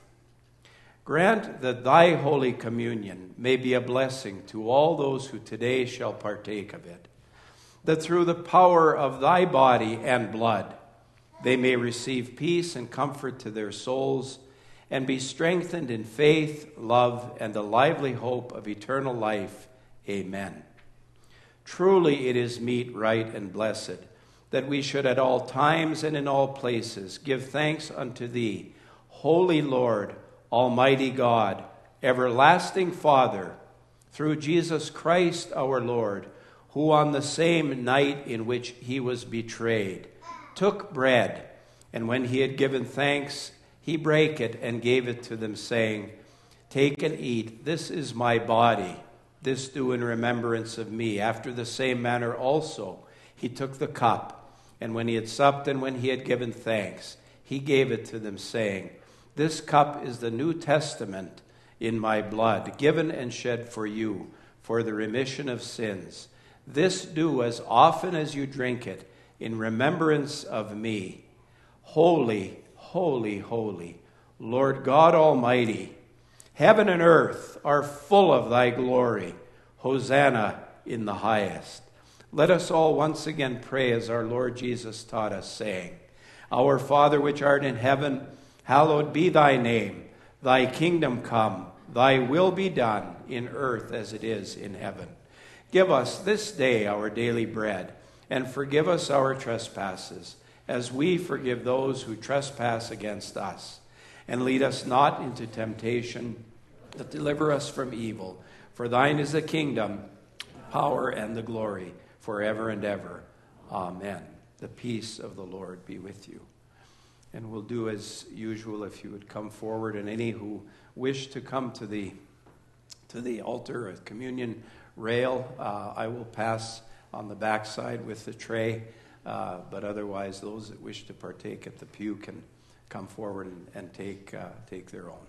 grant that thy Holy Communion may be a blessing to all those who today shall partake of it, that through the power of thy body and blood they may receive peace and comfort to their souls and be strengthened in faith, love, and the lively hope of eternal life. Amen. Truly it is meet, right, and blessed that we should at all times and in all places give thanks unto thee, Holy Lord, Almighty God, everlasting Father, through Jesus Christ our Lord, who on the same night in which he was betrayed took bread, and when he had given thanks, he brake it and gave it to them, saying, Take and eat, this is my body. This do in remembrance of me. After the same manner also he took the cup, and when he had supped and when he had given thanks, he gave it to them, saying, This cup is the New Testament in my blood, given and shed for you, for the remission of sins. This do as often as you drink it, in remembrance of me. Holy, holy, holy, Lord God Almighty, heaven and earth are full of thy glory. Hosanna in the highest. Let us all once again pray as our Lord Jesus taught us, saying, Our Father which art in heaven, hallowed be thy name. Thy kingdom come, thy will be done in earth as it is in heaven. Give us this day our daily bread, and forgive us our trespasses, as we forgive those who trespass against us. And lead us not into temptation, but deliver us from evil. For thine is the kingdom, power, and the glory, forever and ever. Amen. The peace of the Lord be with you. And we'll do as usual, if you would come forward, and any who wish to come to the to the altar, a communion rail, uh, I will pass on the backside with the tray. Uh, but otherwise, those that wish to partake at the pew can come forward and, and take uh, take their own.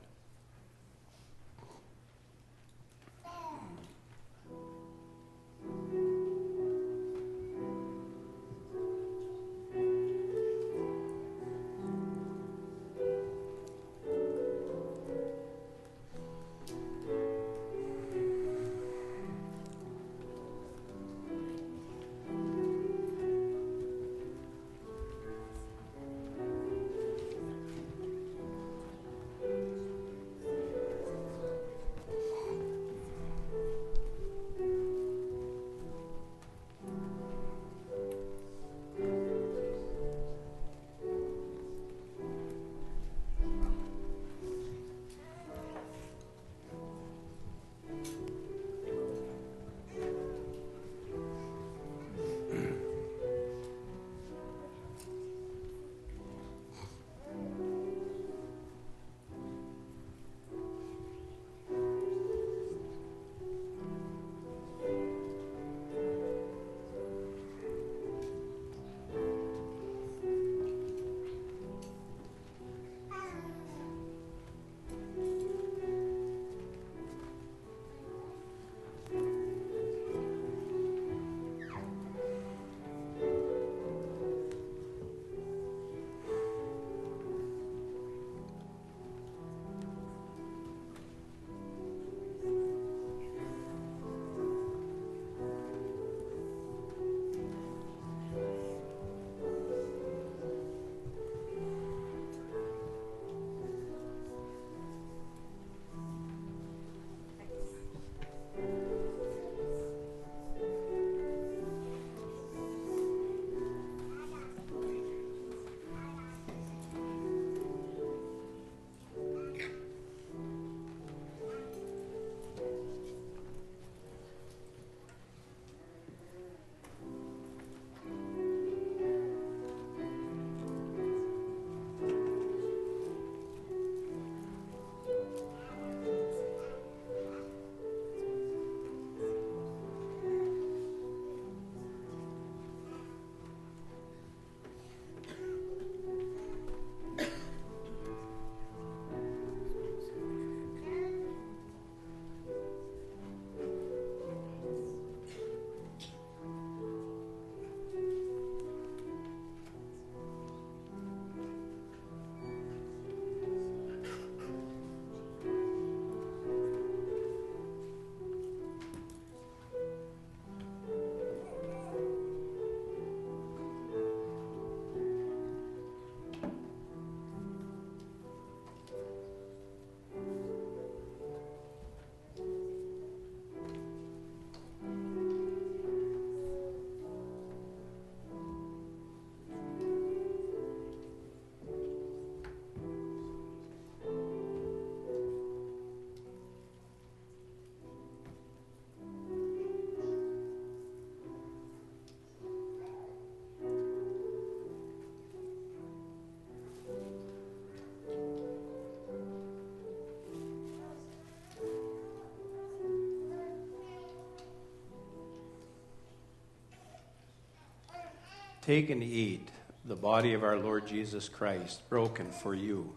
Take and eat the body of our Lord Jesus Christ, broken for you.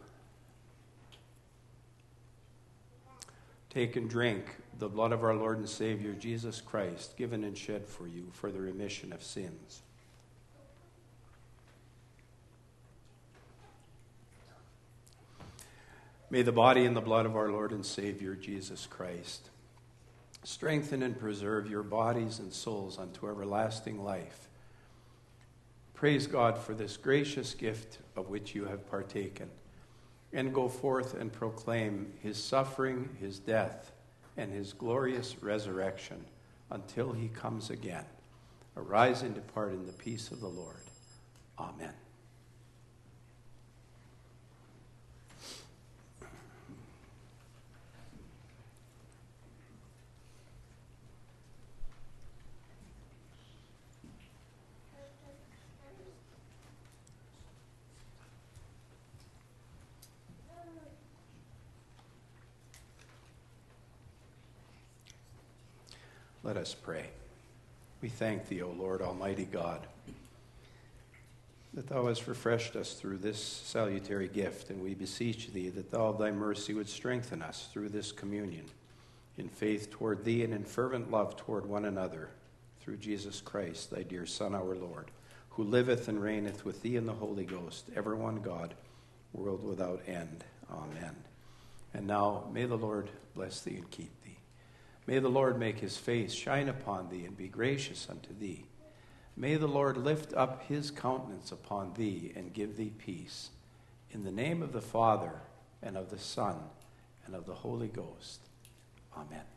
Take and drink the blood of our Lord and Savior Jesus Christ, given and shed for you for the remission of sins. May the body and the blood of our Lord and Savior Jesus Christ strengthen and preserve your bodies and souls unto everlasting life. Praise God for this gracious gift of which you have partaken, and go forth and proclaim his suffering, his death, and his glorious resurrection until he comes again. Arise and depart in the peace of the Lord. Amen. Let us pray. We thank thee, O Lord, Almighty God, that thou hast refreshed us through this salutary gift, and we beseech thee that thou of thy mercy would strengthen us through this communion, in faith toward thee and in fervent love toward one another, through Jesus Christ, thy dear Son, our Lord, who liveth and reigneth with thee in the Holy Ghost, ever one God, world without end. Amen. And now may the Lord bless thee and keep thee. May the Lord make his face shine upon thee and be gracious unto thee. May the Lord lift up his countenance upon thee and give thee peace. In the name of the Father, and of the Son, and of the Holy Ghost. Amen.